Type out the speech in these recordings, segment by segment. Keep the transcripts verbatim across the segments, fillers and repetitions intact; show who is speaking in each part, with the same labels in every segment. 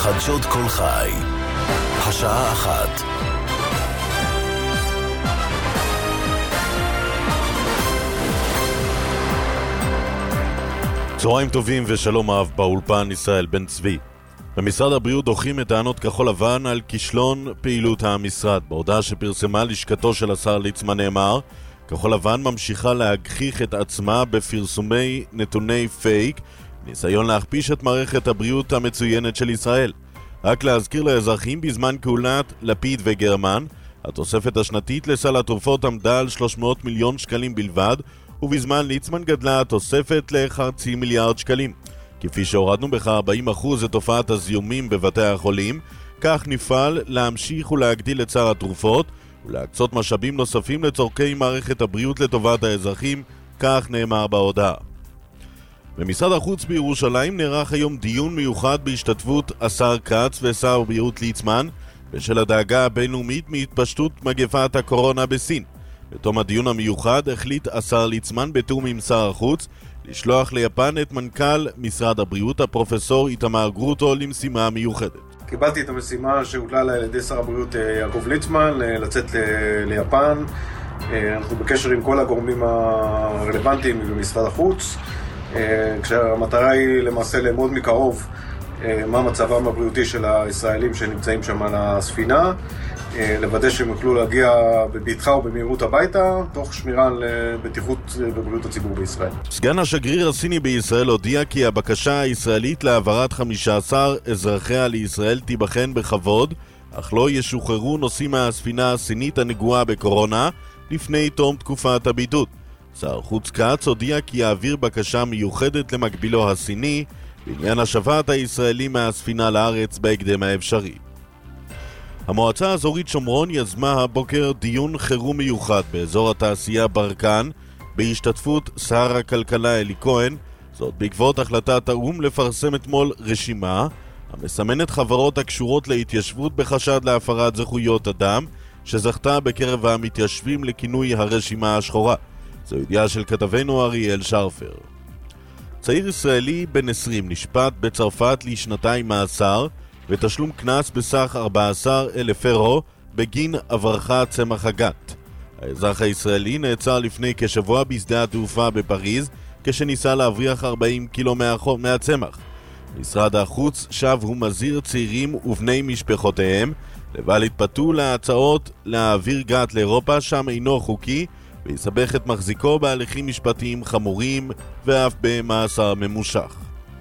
Speaker 1: חדשות כל חי, השעה אחת. צהריים טובים ושלום אהב, באולפן ישראל בן צבי. במשרד הבריאות דוחים את טענות כחול לבן על כישלון פעילות המשרד. בהודעה שפרסמה לשכתו של השר ליצמן נאמר, כחול לבן ממשיכה להגחיך את עצמה בפרסומי נתוני פייק, ניסיון להכפיש את מערכת הבריאות המצוינת של ישראל. רק להזכיר לאזרחים, בזמן כהונת לפיד וגרמן, התוספת השנתית לסל התרופות עמדה על שלוש מאות מיליון שקלים בלבד, ובזמן ליצמן גדלה התוספת לחצי מיליארד שקלים. כפי שהורדנו בכ-ארבעים אחוז את תופעת הזיהומים בבתי החולים, כך נפעל להמשיך ולהגדיל את סל התרופות ולהקצות משאבים נוספים לצורכי מערכת הבריאות לטובת האזרחים, כך נאמר בהודעה. במשרד החוץ בירושלים נערך היום דיון מיוחד בהשתתפות השר כץ ושר הבריאות ליצמן בשל הדאגה הבינלאומית מהתפשטות מגפת הקורונה בסין. בתום הדיון המיוחד החליט השר ליצמן בתיאום עם שר החוץ לשלוח ליפן את מנכ"ל משרד הבריאות הפרופסור איתמר גרוטו למשימה מיוחדת.
Speaker 2: קיבלתי את המשימה שהוטלה על ידי שר הבריאות יעקב ליצמן לצאת ליפן. אנחנו בקשר עם כל הגורמים הרלוונטיים במשרד החוץ, כשהמטרה היא למעשה לעמוד מקרוב מה מצבם הבריאותי של הישראלים שנמצאים שם על הספינה, לוודא שהם יוכלו להגיע בבטחה ובמהירות הביתה, תוך שמירה על בטיחות ובריאות הציבור בישראל.
Speaker 3: סגן השגריר הסיני בישראל הודיע כי הבקשה הישראלית להעברת חמישה עשר אזרחיה לישראל תיבחן בכבוד, אך לא ישוחררו נוסעים מהספינה הסינית הנגועה בקורונה לפני תום תקופת הבידוד. שר חוץ כץ הודיע כי יעביר בקשה מיוחדת למקבילו הסיני בעניין השבת הישראלים מהספינה לארץ בהקדם האפשרי. המועצה האזורית שומרון יזמה הבוקר דיון חירום מיוחד באזור התעשייה ברקן בהשתתפות שר הכלכלה אלי כהן, זאת בעקבות החלטת האו"ם לפרסם אתמול רשימה המסמנת חברות הקשורות להתיישבות בחשד להפרת זכויות אדם, שזכתה בקרב המתיישבים לכינוי הרשימה השחורה. זו ידיעה של כתבנו אריאל שרפר. צעיר ישראלי בן עשרים נשפט בצרפת לשנתיים מאסר ותשלום קנס בסך ארבעה עשר אלף אירו בגין הברחת צמח הגת. האזרח הישראלי נעצר לפני כשבוע בשדה התעופה בפריז כשניסה להבריח ארבעים קילו מהצמח. משרד החוץ שב ומזהיר צעירים ובני משפחותיהם לבל יתפתו להצעות להעביר גת לאירופה שם אינו חוקי ויסבך את מחזיקו בהליכים משפטיים חמורים ואף במאסר ממושך.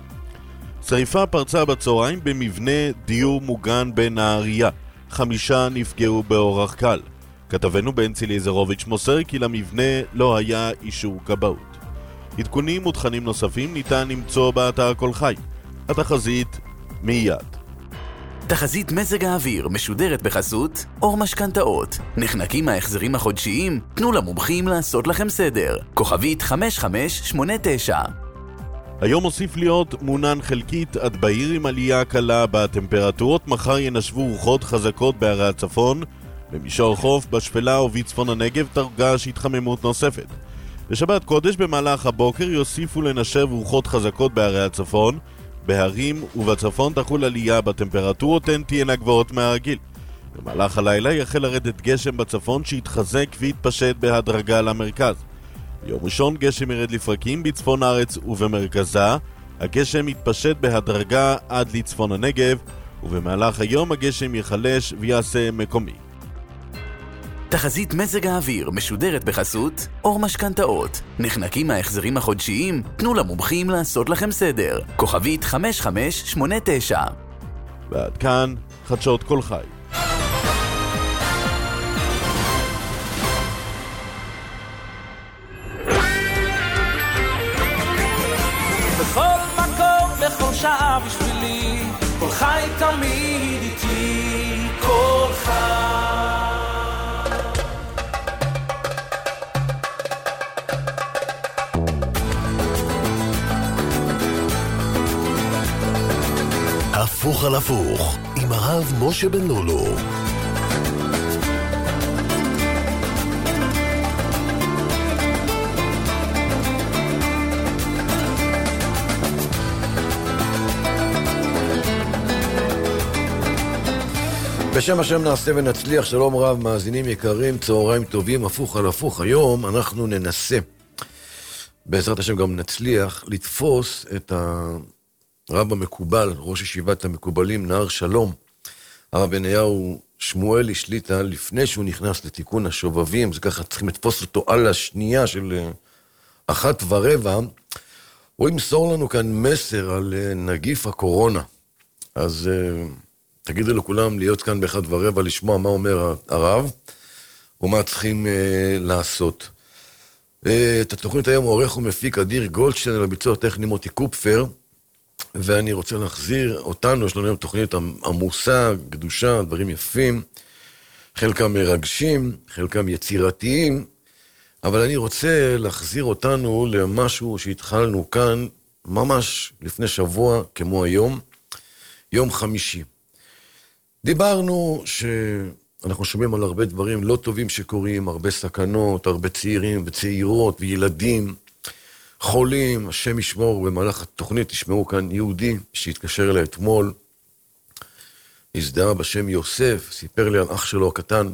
Speaker 3: שריפה פרצה בצהריים במבנה דיור מוגן בנהריה. חמישה נפגעו באורח קל. כתבנו בנצי ליזרוביץ' מוסר כי למבנה לא היה אישור כבאות. עדכונים ותכנים נוספים ניתן למצוא באתר כל חי. התחזית מיד.
Speaker 1: תחזית מזג האוויר משודרת בחסות אור משכנתאות. נחנקים ההחזרים החודשיים? תנו למומחים לעשות לכם סדר. כוכבית חמש חמש שמונה תשע.
Speaker 3: היום מוסיף להיות מונן חלקית עד בהיר עם עלייה קלה בטמפרטורות. מחר ינשבו רוחות חזקות בערי הצפון. במישור חוף, בשפלה ובצפון הנגב תרגש התחממות נוספת. בשבת קודש במהלך הבוקר יוסיפו לנשב רוחות חזקות בערי הצפון. בהרים ובצפון תחול עלייה בטמפרטורות, הן תהיינה גבוהות מהרגיל. במהלך הלילה יחל לרדת גשם בצפון שיתחזק ויתפשט בהדרגה למרכז. ביום ראשון גשם ירד לפרקים בצפון הארץ ובמרכזה. הגשם יתפשט בהדרגה עד לצפון הנגב, ובמהלך היום הגשם יחלש ויעשה מקומי.
Speaker 1: תחזית מזג האוויר משודרת בחסות אור משכנתאות. נחנקים ההחזרים החודשיים? תנו למומחים לעשות לכם סדר. כוכבית חמש חמש שמונה תשע.
Speaker 3: ועד כאן חדשות כל חי.
Speaker 4: בכל מקום, בכל שעה בשבילי, כל חי תמיד איתי, כל חי.
Speaker 1: הפוך על הפוך עם הרב משה בן לולו.
Speaker 5: בשם השם נעשה ונצליח, שלום רב, מאזינים יקרים, צהריים טובים, הפוך על הפוך. היום אנחנו ננסה, בעזרת השם גם נצליח, לתפוס את הרב המקובל, ראש ישיבת המקובלים, נהר שלום, הרב אליהו שמואלי שליטה, לפני שהוא נכנס לתיקון השובבים, זה ככה צריכים לתפוס אותו על השנייה של אחת ורבע, הוא ימסור לנו כאן מסר על נגיף הקורונה. אז תגידו לכולם להיות כאן באחד ורבע, לשמוע מה אומר הרב, ומה צריכים אה, לעשות. אה, את התוכנית היום עורך ומפיק אדיר גולדשטיין, על הביצוע הטכני מוטי קופפר, ואני רוצה להחזיר אותנו, יש לנו היום תוכנית עמוסה, קדושה, דברים יפים, חלקם מרגשים, חלקם יצירתיים, אבל אני רוצה להחזיר אותנו למשהו שהתחלנו כאן, ממש לפני שבוע, כמו היום, יום חמישי. דיברנו שאנחנו שומעים על הרבה דברים לא טובים שקורים, הרבה סכנות, הרבה צעירים וצעירות וילדים, חולים, השם ישמור. במהלך התוכנית תשמעו כאן יהודי שהתקשר אליי אתמול, הזדהה בשם יוסף, סיפר לי על אח שלו הקטן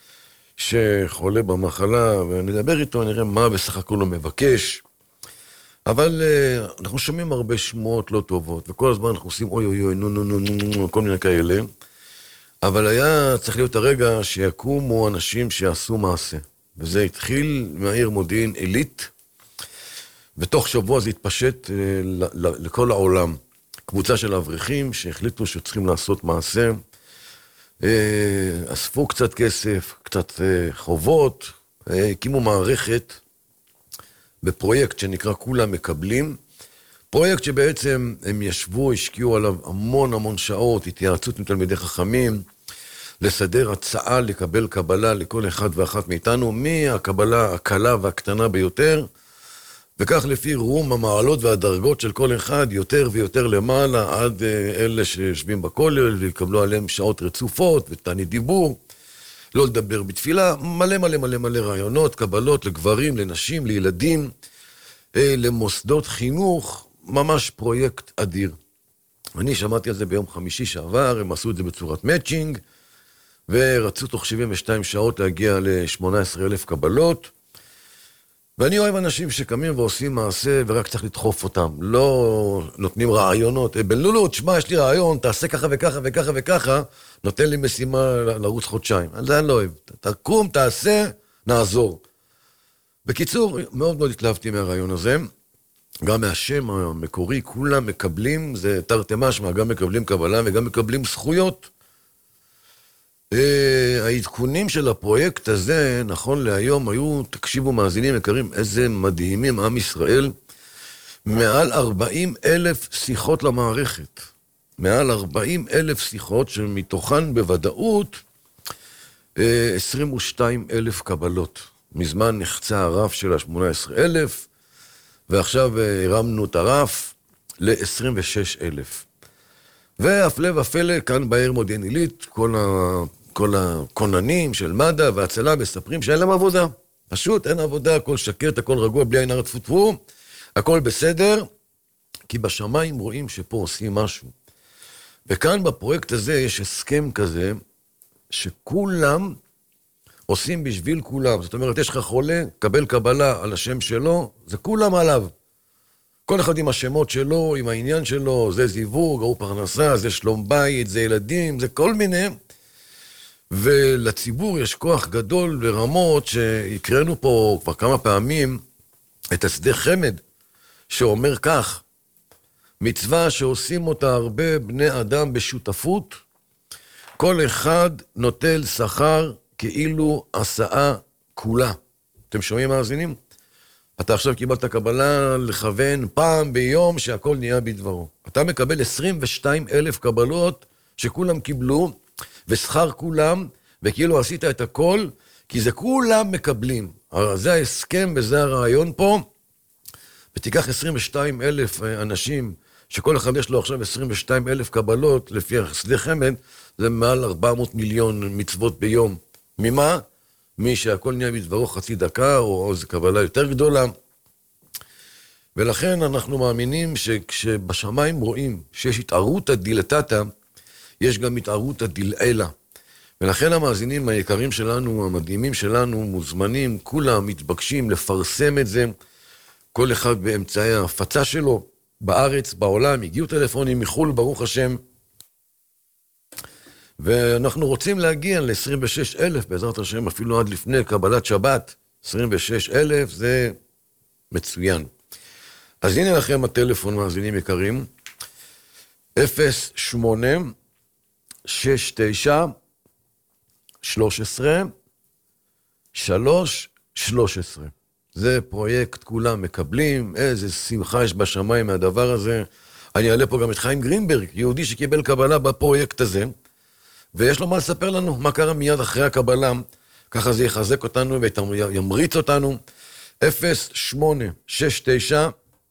Speaker 5: שחולה במחלה, ונדבר איתו, נראה מה בסך הכל הוא מבקש. אבל uh, אנחנו שומעים הרבה שמועות לא טובות, וכל הזמן אנחנו עושים אוי אוי אוי, נו נו נו נו, כל מיני כאלה. אבל היה צריך להיות הרגע שיקומו אנשים שיעשו מעשה. וזה התחיל מהעיר מודיעין עילית, ותוך שבוע זה התפשט uh, ל- ל- לכל העולם. קבוצה של אברכים שהחליטו שצריכים לעשות מעשה, uh, אספו קצת כסף, קצת uh, חובות, uh, הקימו מערכת, בפרויקט שנקרא כולם מקבלים, פרויקט שבעצם הם ישבו, השקיעו עליו המון המון שעות, התייעצות עם תלמידי חכמים, לסדר הצעה לקבל קבלה לכל אחד ואחת מאיתנו, מהקבלה הקלה והקטנה ביותר, וכך לפי רום המעלות והדרגות של כל אחד, יותר ויותר למעלה, עד אלה שיושבים בכולל, ויקבלו עליהם שעות רצופות, ותענית דיבור, לא לדבר בתפילה, מלא מלא מלא מלא רעיונות, קבלות לגברים, לנשים, לילדים, למוסדות חינוך, ממש פרויקט אדיר. אני שמעתי על זה ביום חמישי שעבר, הם עשו את זה בצורת מאצ'ינג, ורצו תוך שבעים ושתיים שעות להגיע ל-שמונה עשרה אלף קבלות, ואני אוהב אנשים שקמים ועושים מעשה, ורק צריך לדחוף אותם, לא נותנים רעיונות, בן לולו, תשמע, יש לי רעיון, תעשה ככה וככה וככה וככה, נותן לי משימה לרוץ חודשיים. על זה אני לא אוהב. תקום, תעשה, נעזור. בקיצור, מאוד מאוד התלהבתי מהרעיון הזה, גם מהשם המקורי, כולם מקבלים, זה תרתי משמע, גם מקבלים קבלה וגם מקבלים זכויות. העדכונים של הפרויקט הזה, נכון להיום, היו, תקשיבו מאזינים יקרים, איזה מדהימים עם ישראל, מעל ארבעים אלף שיחות למערכת. מעל ארבעים אלף שיחות שמתוכן בוודאות עשרים ושתיים אלף קבלות. מזמן נחצה הרף של ה-שמונה עשרה אלף, ועכשיו הרמנו את הרף ל-עשרים ושש אלף. והפלא ופלא, כאן בעיר מודיעין עילית, כל, ה... כל הכוננים של מד"א והצלה מספרים שאין להם עבודה. פשוט אין עבודה, הכל שקט, הכל רגוע, בלי עין הרע טפו טפו, הכל בסדר, כי בשמיים רואים שפה עושים משהו. וכאן בפרויקט הזה יש הסכם כזה, שכולם עושים בשביל כולם. זאת אומרת, יש לך חולה, קבל קבלה על השם שלו, זה כולם עליו. כל אחד עם השמות שלו, עם העניין שלו, זה זיווג, הוא פרנסה, זה שלום בית, זה ילדים, זה כל מיני. ולציבור יש כוח גדול לרמות שהקראנו פה כבר כמה פעמים את השדה חמד, שאומר כך, מצווה שעושים אותה הרבה בני אדם בשותפות, כל אחד נוטל שכר כאילו עשה כולה. אתם שומעים מאזינים? אתה עכשיו קיבלת קבלה לכוון פעם ביום שהכל נהיה בדברו. אתה מקבל עשרים ושתיים אלף קבלות שכולם קיבלו, ושכר כולם, וכאילו עשית את הכל, כי זה כולם מקבלים. זה ההסכם וזה הרעיון פה, ותיקח עשרים ושתיים אלף אנשים, שכל אחד יש לו עכשיו עשרים ושתיים אלף קבלות, לפי השדה חמד, זה מעל ארבע מאות מיליון מצוות ביום. ממה? מי שהכל נהיה בדברו חצי דקה, או איזו קבלה יותר גדולה. ולכן אנחנו מאמינים שכשבשמיים רואים שיש התערות הדילתתא, יש גם התערות הדילעילה. ולכן המאזינים היקרים שלנו, המדהימים שלנו, מוזמנים, כולם מתבקשים לפרסם את זה, כל אחד באמצעי ההפצה שלו, בארץ, בעולם, הגיעו טלפונים מחול, ברוך השם, ואנחנו רוצים להגיע ל-עשרים ושש אלף, בעזרת השם, אפילו עד לפני קבלת שבת, עשרים ושש אלף, זה מצוין. אז הנה לכם הטלפון, מאזינים יקרים, אפס שמונה שש תשע שלוש עשרה שלוש שלוש עשרה. זה פרויקט, כולם מקבלים, איזה שמחה יש בשמיים מהדבר הזה. אני אעלה פה גם את חיים גרינברג, יהודי שקיבל קבלה בפרויקט הזה, ויש לו מה לספר לנו, מה קרה מיד אחרי הקבלה, ככה זה יחזק אותנו וימריץ אותנו. אפס שמונה שש תשע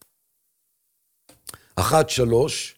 Speaker 5: אחת שלוש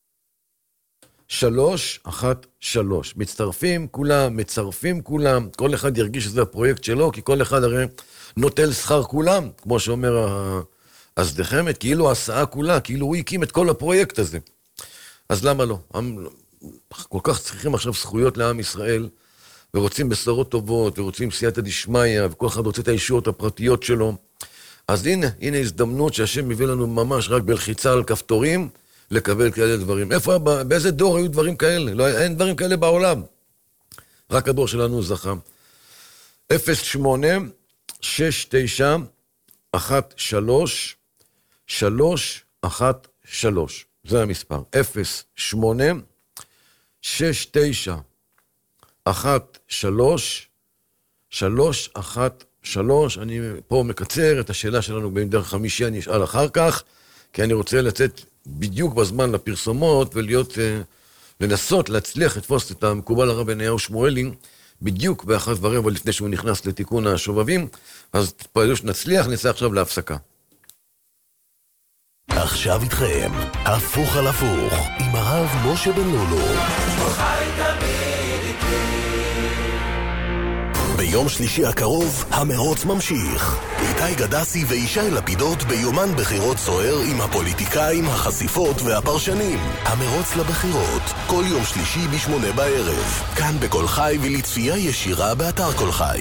Speaker 5: שלוש אחת שלוש. מצטרפים כולם, מצרפים כולם, כל אחד ירגיש שזה הפרויקט שלו, כי כל אחד הרי נוטל שכר כולם, כמו שאומר הזדחמת, כאילו ההסעה כולה, כאילו הוא הקים את כל הפרויקט הזה. אז למה לא? כל כך צריכים עכשיו זכויות לעם ישראל, ורוצים בשורות טובות, ורוצים סייעתא דשמיא, וכל אחד רוצה את הישועות הפרטיות שלו. אז הנה, הנה הזדמנות שהשם מביא לנו ממש רק בלחיצה על כפתורים, לקבל כאלה דברים. איפה, באיזה דור היו דברים כאלה? לא, אין דברים כאלה בעולם. רק הדור שלנו זכה. אפס שמונה שש תשע אחת שלוש שלוש אחת שלוש. זה המספר. אפס שמונה שש תשע אחת שלוש שלוש אחת שלוש. אני פה מקצר את השאלה שלנו בין דרך חמישי, אני אשאל אחר כך, כי אני רוצה לצאת בדיוק בזמן לפרסומות, ולהיות, לנסות להצליח לתפוס את המקובל הרב בניהו שמואלי, בדיוק באחת ורבע לפני שהוא נכנס לתיקון השובבים. אז תתפעלו שנצליח, נצא עכשיו להפסקה.
Speaker 6: עכשיו איתכם, הפוך על הפוך, עם הרב משה בן לולו. ביום שלישי הקרוב, המרוץ ממשיך. איתי גדסי וישי לפידות ביומן בחירות סוער עם הפוליטיקאים, החשיפות והפרשנים. המרוץ לבחירות, כל יום שלישי בשמונה בערב. כאן בכל חי ולצפייה ישירה באתר כל חי.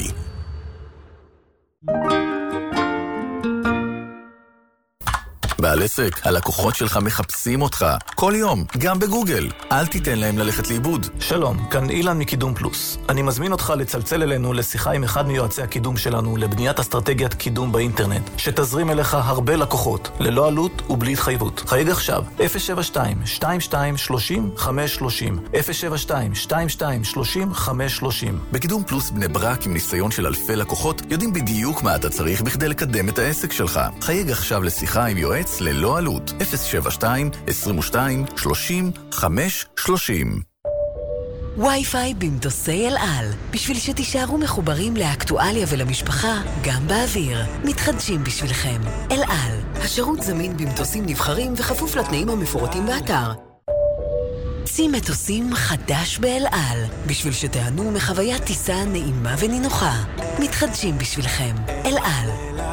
Speaker 6: בעל עסק, הלקוחות שלך מחפשים אותך כל יום, גם בגוגל. אל תיתן להם ללכת לאיבוד.
Speaker 7: שלום, כאן אילן מקידום פלוס. אני מזמין אותך לצלצל אלינו לשיחה עם אחד מיועצי הקידום שלנו לבניית אסטרטגיית קידום באינטרנט, שתזרים אליך הרבה לקוחות, ללא עלות ובלי התחייבות. חייג עכשיו, אפס שבע שתיים שתיים שתיים שלוש חמש שלוש אפס, אפס שבע שתיים שתיים שתיים שלוש חמש שלוש.
Speaker 6: בקידום פלוס בני ברק עם ניסיון של אלפי לקוחות, יודעים בדיוק מה אתה צריך בכדי לקדם את העסק שלך. חייג עכשיו לשיחה עם יועץ ללא עלות, אפס שבע שתיים עשרים ושתיים שלושים חמש שלושים.
Speaker 8: וי-פיי במטוסי אל על, בשביל שתישארו מחוברים לאקטואליה ולמשפחה, גם באוויר. מתחדשים בשבילכם. אל על, השירות זמין במטוסים נבחרים וכפוף לתנאים המפורטים באתר. צי מטוסים חדש באל על, בשביל שתענו מחוויית טיסה נעימה ונינוחה. מתחדשים בשבילכם. אל על.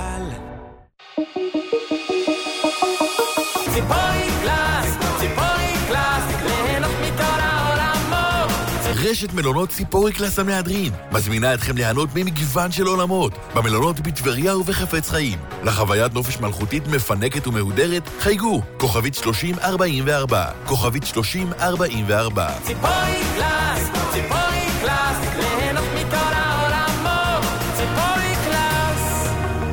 Speaker 4: ציפורי קלאס, ציפורי קלאס, ליהנות מכל העולמות.
Speaker 6: רשת מלונות ציפורי קלאס המהדרין מזמינה אתכם ליהנות ממגוון של עולמות במלונות בטבריה ובחפץ חיים. לחוויית נופש מלכותית מפנקת ומהודרת, חייגו כוכבית שלושים ארבעים וארבע, כוכבית שלושים ארבעים וארבע.
Speaker 4: ציפורי קלאס, ציפורי קלאס, ליהנות מכל העולמות. ציפורי קלאס.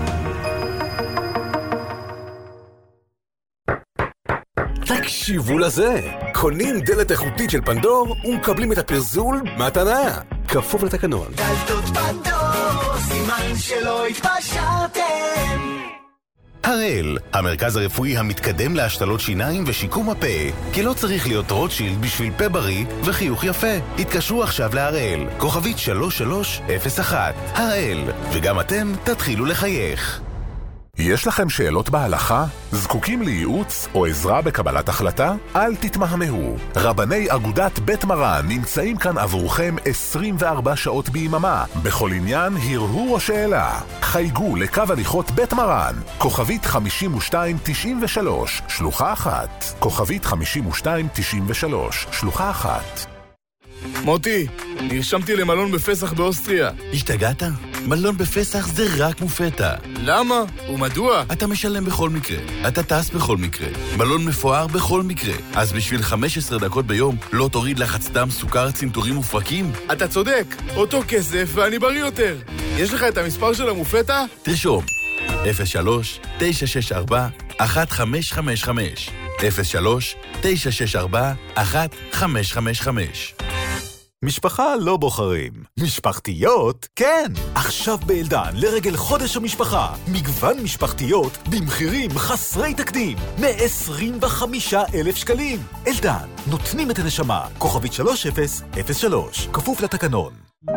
Speaker 9: תקשיבו לזה, קונים דלת איכותית של פנדור ומקבלים את הפרזול מתנה, כפוף לתקנון.
Speaker 10: דלתות פנדור, סימן שלא התפשרתם.
Speaker 6: הראל, המרכז הרפואי המתקדם להשתלות שיניים ושיקום הפה, כי לא צריך להיות רוטשילד בשביל פה בריא וחיוך יפה. התקשרו עכשיו להראל, כוכבית שלוש שלוש אפס אחת. הראל, וגם אתם תתחילו לחייך.
Speaker 11: יש לכם שאלות בהלכה? זקוקים לייעוץ או עזרה בקבלת החלטה? אל תתמהמהו. רבני אגודת בית מרן נמצאים כאן עבורכם עשרים וארבע שעות ביממה. בכל עניין, הרהור או שאלה. חייגו לקו הליכות בית מרן. כוכבית חמישים ושתיים תשעים ושלוש, שלוחה אחת. כוכבית חמישים ושתיים תשעים ושלוש, שלוחה אחת.
Speaker 12: מוטי, נרשמתי למלון בפסח באוסטריה.
Speaker 13: השתגעת? מלון בפסח זה רק מופתע.
Speaker 12: למה? ומדוע?
Speaker 13: אתה משלם בכל מקרה, אתה טס בכל מקרה, מלון מפואר בכל מקרה. אז בשביל חמש עשרה דקות ביום לא תוריד לחץ דם, סוכר, צנתורים ופרקים?
Speaker 12: אתה צודק, אותו כסף ואני בריא יותר. יש לך את המספר של המופתע?
Speaker 13: תרשום, אפס שלוש תשע שש ארבע אחת חמש חמש חמש אפס שלוש תשע שש ארבע אחת חמש חמש חמש.
Speaker 14: משפחה לא בוחרים, משפחתיות כן. עכשיו באלדן לרגל חודש המשפחה, מגוון משפחתיות במחירים חסרי תקדים, מ-עשרים וחמישה אלף שקלים. אלדן, נותנים את הנשמה, כוכבית שלוש אפס אפס שלוש, כפוף לתקנון.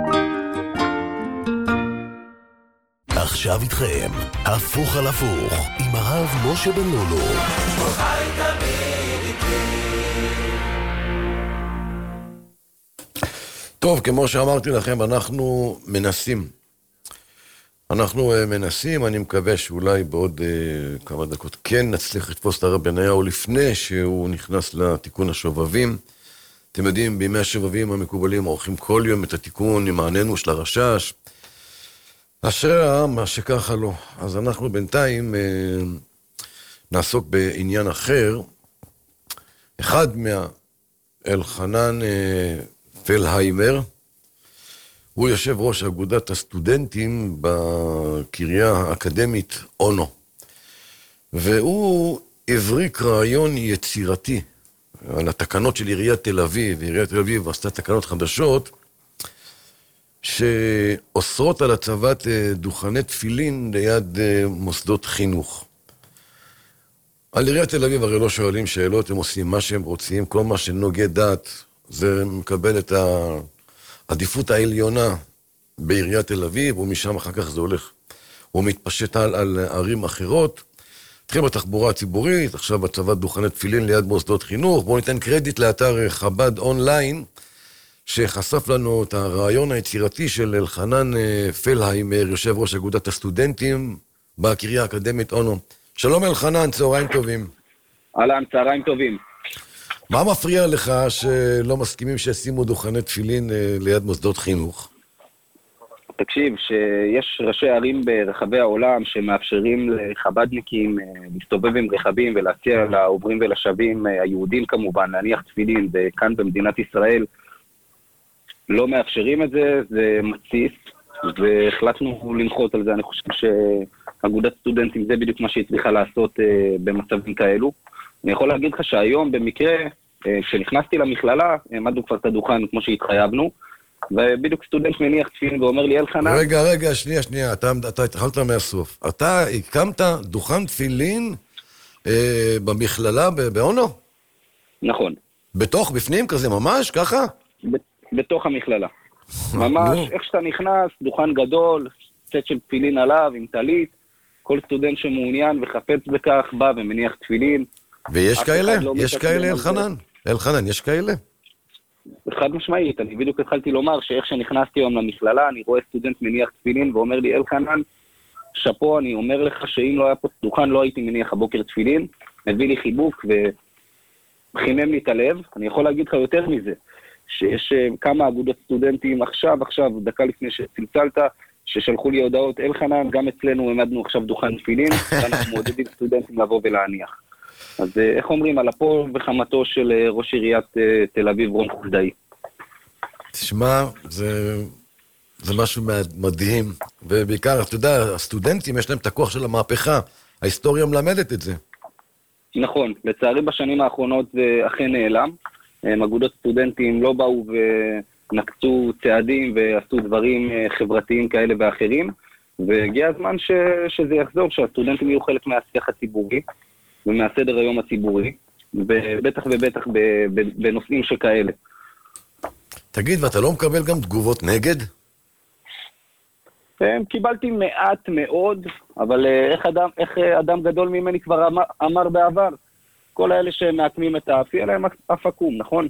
Speaker 6: עכשיו איתכם, הפוך על הפוך, עם הרב משה בן לולו.
Speaker 10: חי תמיד איתי.
Speaker 5: טוב, כמו שאמרתי לכם, אנחנו מנסים. אנחנו uh, מנסים, אני מקווה שאולי בעוד uh, כמה דקות כן נצליח לתפוס את הרב בניהו לפני שהוא נכנס לתיקון השובבים. אתם יודעים, בימי השובבים המקובלים עורכים כל יום את התיקון עם העננו של הרשש. אשרי העם, מה שככה לא. אז אנחנו בינתיים uh, נעסוק בעניין אחר. אחד מהאלחנן uh, פלהיימר, הוא יושב ראש אגודת הסטודנטים בקריה האקדמית אונו. והוא הבריק רעיון יצירתי על התקנות של עיריית תל אביב, ועיריית תל אביב עשתה תקנות חדשות, שאוסרות על הצבת דוכני תפילין ליד מוסדות חינוך. על עיריית תל אביב הרי לא שואלים שאלות, הם עושים מה שהם רוצים, כל מה שנוגע דת, זה מקבל את העדיפות העליונה בעיריית תל אביב, ומשם אחר כך זה הולך, הוא מתפשט על, על ערים אחרות. התחיל בתחבורה הציבורית, עכשיו הצבת דוכני תפילין ליד מוסדות חינוך. בואו ניתן קרדיט לאתר חב"ד אונליין, שחשף לנו את הרעיון היצירתי של אלחנן פלהיימר, יושב ראש אגודת הסטודנטים בקריה האקדמית אונו. שלום אלחנן, צהריים טובים.
Speaker 15: אהלן, צהריים טובים.
Speaker 5: מה מפריע לך שלא מסכימים שישימו דוכני תפילין ליד מוסדות חינוך?
Speaker 15: תקשיב, שיש ראשי ערים ברחבי העולם שמאפשרים לחבדניקים להסתובב עם רכבים ולהציע לעוברים ולשבים, היהודים כמובן, להניח תפילין, וכאן במדינת ישראל לא מאפשרים את זה, זה מציף, והחלטנו למחות על זה. אני חושב שאגודת סטודנטים זה בדיוק מה שהיא צריכה לעשות במצבים כאלו. אני יכול להגיד לך שהיום במקרה, כשנכנסתי למכללה, עמדנו כבר את הדוכן כמו שהתחייבנו, ובדיוק סטודנט מניח תפילין ואומר לי, אלחנן...
Speaker 5: רגע, רגע, שנייה, שנייה, אתה, אתה התחלת מהסוף. אתה הקמת דוכן תפילין אה, במכללה באונו?
Speaker 15: נכון.
Speaker 5: בתוך, בפנים כזה, ממש, ככה?
Speaker 15: ב- בתוך המכללה. ממש, איך שאתה נכנס, דוכן גדול, סט של תפילין עליו, עם טלית, כל סטודנט שמעוניין וחפץ בכך בא ומניח תפילין.
Speaker 5: ויש כאלה? לא יש כאלה, אלחנן? אלחנן, יש כאלה?
Speaker 15: חד משמעית, אני בדיוק התחלתי לומר שאיך שנכנסתי היום למכללה, אני רואה סטודנט מניח תפילין ואומר לי, אלחנן, שפו, אני אומר לך שאם לא היה פה דוכן לא הייתי מניח הבוקר תפילין, מביא לי חיבוק וחימם לי את הלב. אני יכול להגיד לך יותר מזה, שיש כמה אגודות סטודנטים עכשיו, עכשיו, דקה לפני שצלצלת, ששלחו לי הודעות, אלחנן, גם אצלנו עמדנו עכשיו דוכן תפילין, ואנחנו מעודדים סטודנטים לבוא ולהניח. אז איך אומרים, על אפו וחמתו של ראש עיריית תל אביב, רון חולדאי.
Speaker 5: תשמע, זה, זה משהו מדהים, ובעיקר, אתה יודע, הסטודנטים יש להם את הכוח של המהפכה, ההיסטוריה מלמדת את זה.
Speaker 15: נכון, לצערי בשנים האחרונות זה אכן נעלם, אגודות סטודנטים לא באו ונקצו צעדים ועשו דברים חברתיים כאלה ואחרים, והגיע הזמן ש, שזה יחזור, שהסטודנטים יהיו חלק מהשיח הציבורי, ומהסדר היום הציבורי, ובטח ובטח בנושאים שכאלה.
Speaker 5: תגיד, ואתה לא מקבל גם תגובות נגד?
Speaker 15: קיבלתי מעט מאוד, אבל איך אדם, איך אדם גדול ממני כבר אמר, אמר בעבר, כל האלה שמעקמים את האף, יהיה להם אף עקום, נכון?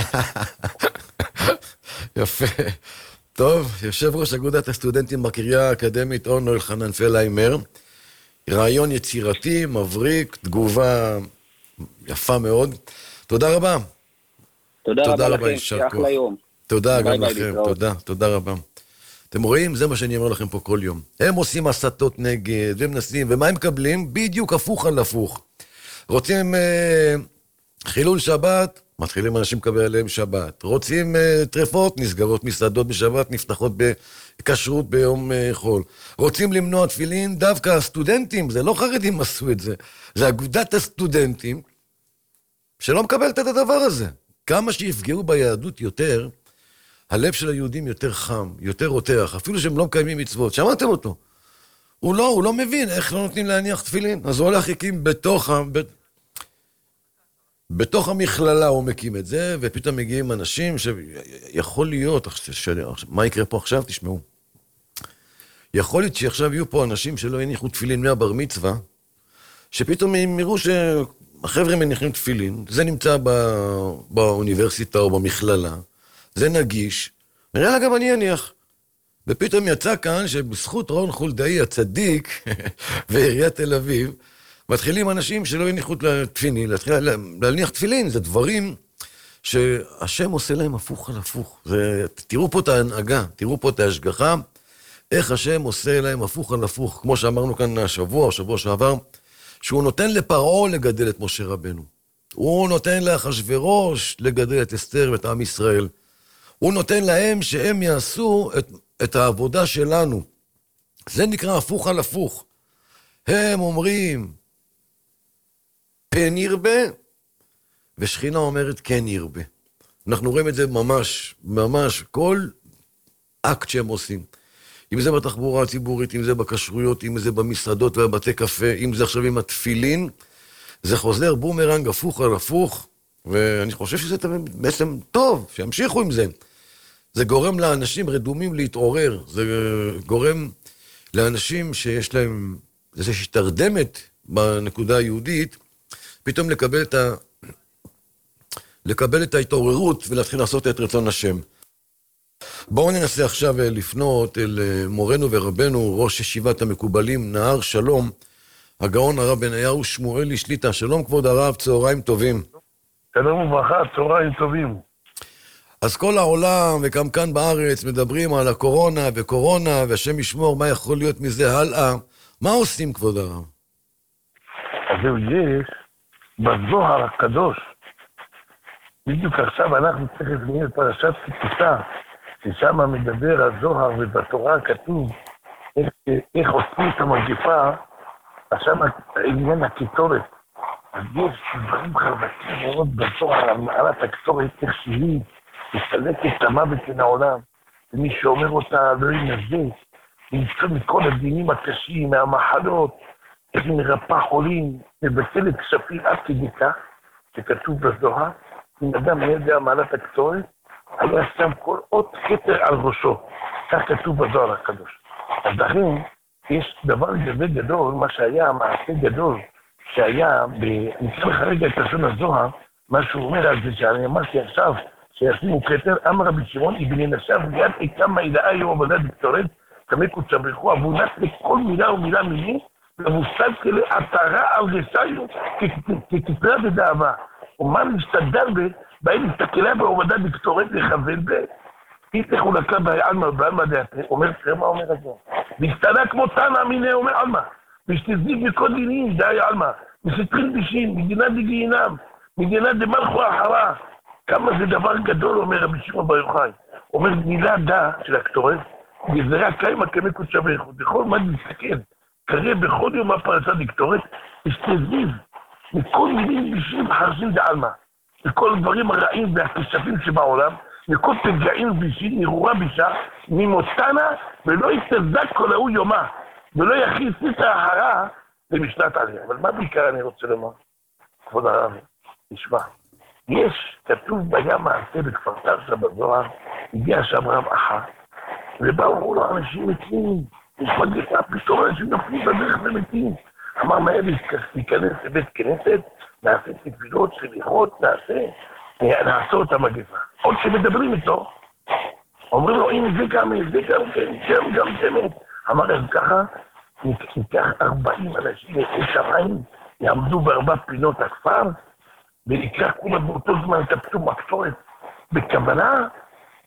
Speaker 5: יפה. טוב, יושב ראש אגודת הסטודנטים בקריה האקדמית אונו, אלחנן פלהיימר, רעיון יצירתי, מבריק, תגובה יפה מאוד. תודה רבה.
Speaker 15: תודה, תודה רבה לכם, שאחלה יום.
Speaker 5: תודה גם לכם, תודה, תודה רבה. אתם רואים? זה מה שאני אומר לכם פה כל יום. הם עושים הסתות נגד, והם מנסים, ומה הם מקבלים? בדיוק הפוך על הפוך. רוצים אה, חילול שבת, מתחילים אנשים לקבל עליהם שבת. רוצים אה, טרפות, נסגרות מסעדות בשבת, נפתחות בכשרות ביום אה, חול. רוצים למנוע תפילין, דווקא הסטודנטים, זה לא חרדים עשו את זה, זה אגודת הסטודנטים, שלא מקבלת את הדבר הזה. כמה שיפגעו ביהדות יותר, הלב של היהודים יותר חם, יותר רותח, אפילו שהם לא מקיימים מצוות. שמעתם אותו? הוא לא, הוא לא מבין איך לא נותנים להניח תפילין. אז הוא הולך הקים בתוך, ב... בתוך המכללה הוא מקים את זה, ופתאום מגיעים אנשים שיכול להיות, ש... מה יקרה פה עכשיו? תשמעו. יכול להיות שעכשיו יהיו פה אנשים שלא יניחו תפילין מהבר מצווה, שפתאום הם יראו שהחבר'ה מניחים תפילין, זה נמצא בא... באוניברסיטה או במכללה, זה נגיש, נראה לה גם אני אניח. ופתאום יצא כאן שבזכות רון חולדאי הצדיק ועיריית תל אביב, מתחילים אנשים שלא יניחו תפילין, להניח תפילין, זה דברים שהשם עושה להם הפוך על הפוך. זה, תראו פה את ההנהגה, תראו פה את ההשגחה, איך השם עושה להם הפוך על הפוך, כמו שאמרנו כאן השבוע או שבוע שעבר, שהוא נותן לפרעה לגדל את משה רבנו. הוא נותן לאחשוורוש לגדל את אסתר ואת עם ישראל. הוא נותן להם שהם יעשו את, את העבודה שלנו. זה נקרא הפוך על הפוך. הם אומרים, פן ירבה, ושכינה אומרת כן ירבה. אנחנו רואים את זה ממש, ממש, כל אקט שהם עושים. אם זה בתחבורה הציבורית, אם זה בכשרויות, אם זה במסעדות ובבתי קפה, אם זה עכשיו עם התפילין, זה חוזר בומרנג הפוך על הפוך, ואני חושב שזה בעצם טוב, שימשיכו עם זה. זה גורם לאנשים רדומים להתעורר, זה גורם לאנשים שיש להם איזושהי תרדמת בנקודה היהודית, פתאום לקבל את, ה... לקבל את ההתעוררות ולהתחיל לעשות את רצון השם. בואו ננסה עכשיו לפנות אל מורנו ורבנו, ראש ישיבת המקובלים, נהר שלום, הגאון הרב בניהו שמואלי שליטה. שלום כבוד הרב, צהריים טובים.
Speaker 16: שלום וברכה, צהריים טובים.
Speaker 5: אז כל העולם וגם כאן בארץ מדברים על הקורונה וקורונה, והשם ישמור מה יכול להיות מזה הלאה. מה עושים כבוד הרב?
Speaker 16: אז זהו, יש בזוהר הקדוש, בדיוק עכשיו אנחנו צריכים לראות את פרשת כי תישא, ששם מדבר הזוהר ובתורה כתוב איך, איך עושים את המגפה, אז שם עניין הקיטורת. אז יש דברים חרבתיים מאוד בזוהר, על מעלת הקטורת, איך שהיא מסלקת המוות מן העולם, ומי שאומר אותה לא ינזק, למצוא מכל הדינים הקשים, מהמחלות, איך היא מרפאה חולים, מבטלת כספים עד כדי כך, שכתוב בזוהר, אם אדם לא יודע מעלת הקטורת, היה שם כל אות כתר על ראשו. כך כתוב בזוהר הקדוש. אז לכן, יש דבר גדול גדול, מה שהיה, מעשה גדול, שהיה, אני אקרא לך רגע את לשון הזוהר, מה שהוא אומר על זה, שאני אמרתי עכשיו, שישימו כתר, אמר רבי שמעון, אבן ינשב ליד איכמה ידעה יום עבודת דקטורית, כמקו צבריחו, אבונת לכל מילה ומילה מיני, ומושג כאלה עטרה על רסאיו, ככתרה בדאבה. ומה מסתדר ב... באים מסתכלה בעובדה דקטורית לכוון ב... איתך הוא לקה בעלמה, בעלמה דעתה, אומר, תראה מה אומר הזה. מסתדה כמו תנא מיני, אומר עלמה. ושתזיק מכל דינים, דעי עלמה. מסתרים בישין, מדינה דגיהינם, מדינה דמלכו אחרה. כמה זה דבר גדול, אומר רבי שמעון בר יוחאי. אומר, מילה דה של הקטורת, גזרה קיימה כמקו צבריחו. בכל מה נסתכל, קרא בכל יום הפרשת דקטורית, ושתזיב מכל מילים בישין חרשים דעלמה. וכל הדברים הרעים והכספים שבעולם, וכל פגעים בישין, נרורה בישה, ממותנה, ולא יתזק כל ההוא יומה, ולא יכניס את ההרה למשנת עליה. אבל מה בעיקר אני רוצה לומר? כבוד הרב, תשמע, יש, כתוב בים מעשה בכפר תרצה בזוהר, הגיע שם רב אחת, ובאו לו אנשים מתים, יש מגפה, פתאום אנשים נופלים בדרך ומתים. אמר מהר להיכנס לבית כנסת, נעשה תפילות, סליחות, נעשה, נעשו את המגפה. עוד שמדברים איתו, אומרים לו, אם זה גם, זה גם, כן, גם באמת. אמר אז ככה, ניקח ארבעים אנשים, יש שמיים, יעמדו בארבע פינות הכפר, ונקרא כולם באותו זמן את הפתום הקטורת, בכוונה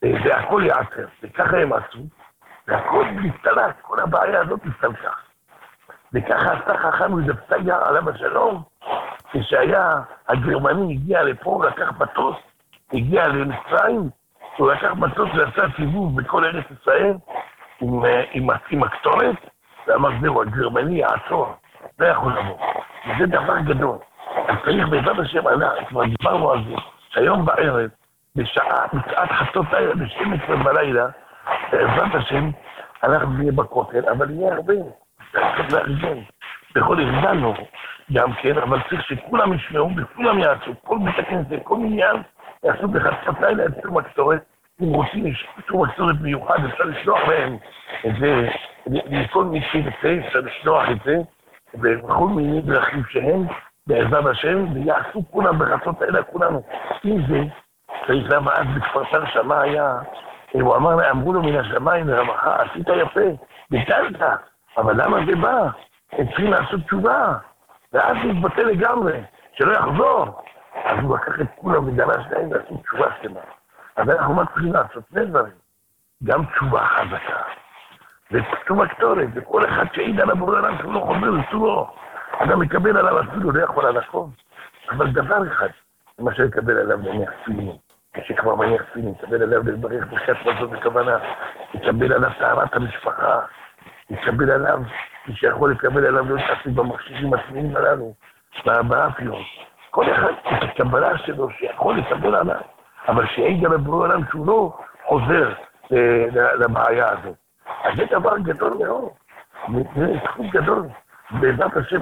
Speaker 16: זה הכל יעצר, וככה הם עשו, והכל מסתלק, כל הבעיה הזאת מסתלקה. וככה עשה חכם יהודה פסגה עליו השלום, כשהיה הגרמני הגיע לפה, לקח מטוס, הגיע למצרים, הוא לקח מטוס ועשה סיבוב בכל ארץ ישראל, עם, עם, עם הקטורת, ואמר זהו, הגרמני יעצור, לא יכול לבוא. וזה דבר גדול. אז צריך בעזרת השם, כבר דיברנו על זה, שהיום בערב, בשעה, בשעת חצות לילה, ב-שתים עשרה בלילה, בעזרת השם, אנחנו נהיה בכותל, אבל יהיה הרבה. צריך לארגן. בכל ארגנו גם כן, אבל צריך שכולם ישמעו וכולם יעשו, כל בית הכנסת, כל עניין, יעשו בחצות לילה את צום הקטורת. אם רוצים לשום הקטורת מיוחד, אפשר לשלוח להם את זה, לכל מי שירצה, אפשר לשלוח את זה, ובכל מיני דרכים שהם, בעזרת השם, ויעשו כולם בחצות לילה, כולנו. אם זה, צריך למה אז בכפר סבא שמה היה, הוא אמר לה, אמרו לו מן השמיים לרמחה, עשית יפה, ביטלת, אבל למה זה בא? הם צריכים לעשות תשובה, ואז זה יתבטא לגמרי, שלא יחזור. אז הוא לקח את כולם ודרש להם לעשות תשובה שלמה. אז אנחנו מתחילים לעשות שני דברים, גם תשובה חזקה, ותשובה קטורת, וכל אחד שעיד על הבורא עליו שהוא לא חוזר לצורו, אדם מקבל עליו אפילו, לא יכול על הכל. אבל דבר אחד, למשל יקבל עליו מניח תפילין, כשכבר מניח תפילין, יקבל עליו לברך ברכת מזון בכוונה, יקבל עליו טהרת המשפחה, יקבל עליו, מי שיכול לקבל עליו להיות עשוי במכשירים עצמיים הללו, באפיון. כל אחד את הקבלה שלו שיכול לקבל עליו, אבל שיעיד על הבורא עליו שהוא לא חוזר לבעיה הזאת. אז זה דבר גדול מאוד, זה זכות גדול, בעזרת השם,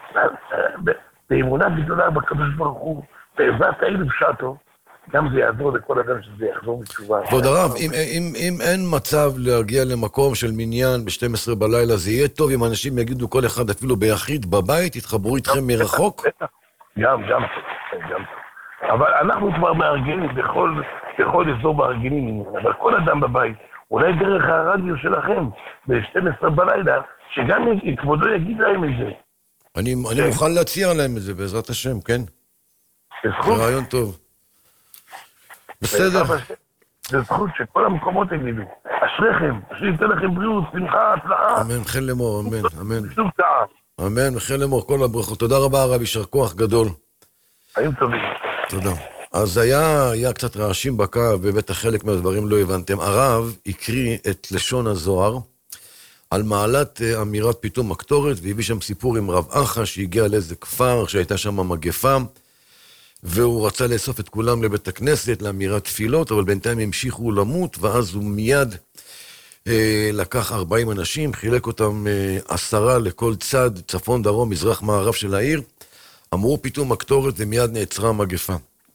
Speaker 16: באמונה גדולה בקדוש ברוך הוא, בעזרת העיר בשעתו, גם זה יעזור לכל אדם שזה יחזור בתשובה.
Speaker 5: כבוד הרב, אם, אם, אם אין מצב להגיע למקום של מניין ב-שתים עשרה בלילה, זה יהיה טוב אם אנשים יגידו כל אחד אפילו ביחיד בבית, יתחברו איתכם מרחוק?
Speaker 16: גם, גם, גם. אבל אנחנו כבר מארגנים בכל, בכל אזור מארגנים, אבל כל אדם בבית, אולי דרך הרדיו שלכם, ב-שתים עשרה בלילה, שגם כבודו יגיד להם את זה.
Speaker 5: אני, אני מוכן להציע להם את זה, בעזרת השם, כן? זה רעיון טוב. בסדר.
Speaker 16: זה זכות שכל המקומות יגידו. אשריכם, אשרי לכם בריאות, שמחה, הצלחה.
Speaker 5: אמן, חן לאמור, אמן, אמן. אמן, חן לאמור, כל הברכות. תודה רבה, הרב, יישר כוח גדול.
Speaker 16: חיים טובים.
Speaker 5: תודה. אז היה, היה קצת רעשים בקו, ובטח חלק מהדברים לא הבנתם. הרב הקריא את לשון הזוהר על מעלת אמירת פתאום הקטורת, והביא שם סיפור עם רב אחא שהגיע לאיזה כפר שהייתה שם מגפה, והוא רצה לאסוף את כולם לבית הכנסת, לאמירת תפילות, אבל בינתיים המשיכו למות, ואז הוא מיד אה, לקח ארבעים אנשים, חילק אותם אה, עשרה לכל צד, צפון, דרום, מזרח, מערב של העיר, אמרו פתאום הקטורת ומיד נעצרה המגפה.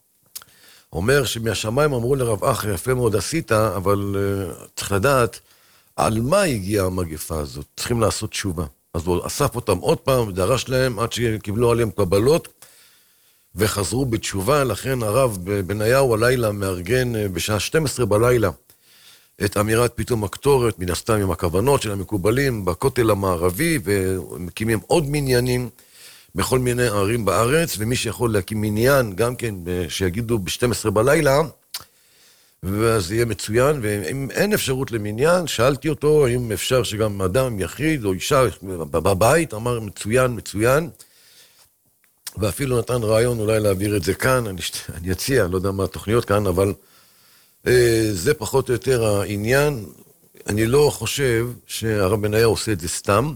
Speaker 5: אומר שמהשמיים אמרו לרב אחא, יפה מאוד עשית, אבל uh, צריך לדעת על מה הגיעה המגפה הזאת, צריכים לעשות תשובה. אז הוא אסף אותם עוד פעם, ודרש להם עד שקיבלו עליהם קבלות, וחזרו בתשובה. לכן הרב בניהו הלילה מארגן בשעה שתים עשרה בלילה, את אמירת פתאום הקטורת, מן הסתם עם הכוונות של המקובלים, בכותל המערבי, ומקימים עוד מניינים, בכל מיני ערים בארץ, ומי שיכול להקים מניין, גם כן, שיגידו ב-שתים עשרה בלילה, ואז יהיה מצוין, ואם אין אפשרות למניין, שאלתי אותו, האם אפשר שגם אדם יחיד או אישה בבית, אמר מצוין, מצוין, ואפילו נתן רעיון אולי להעביר את זה כאן, אני, אני אציע, לא יודע מה התוכניות כאן, אבל אה, זה פחות או יותר העניין. אני לא חושב שהרב בניהו עושה את זה סתם,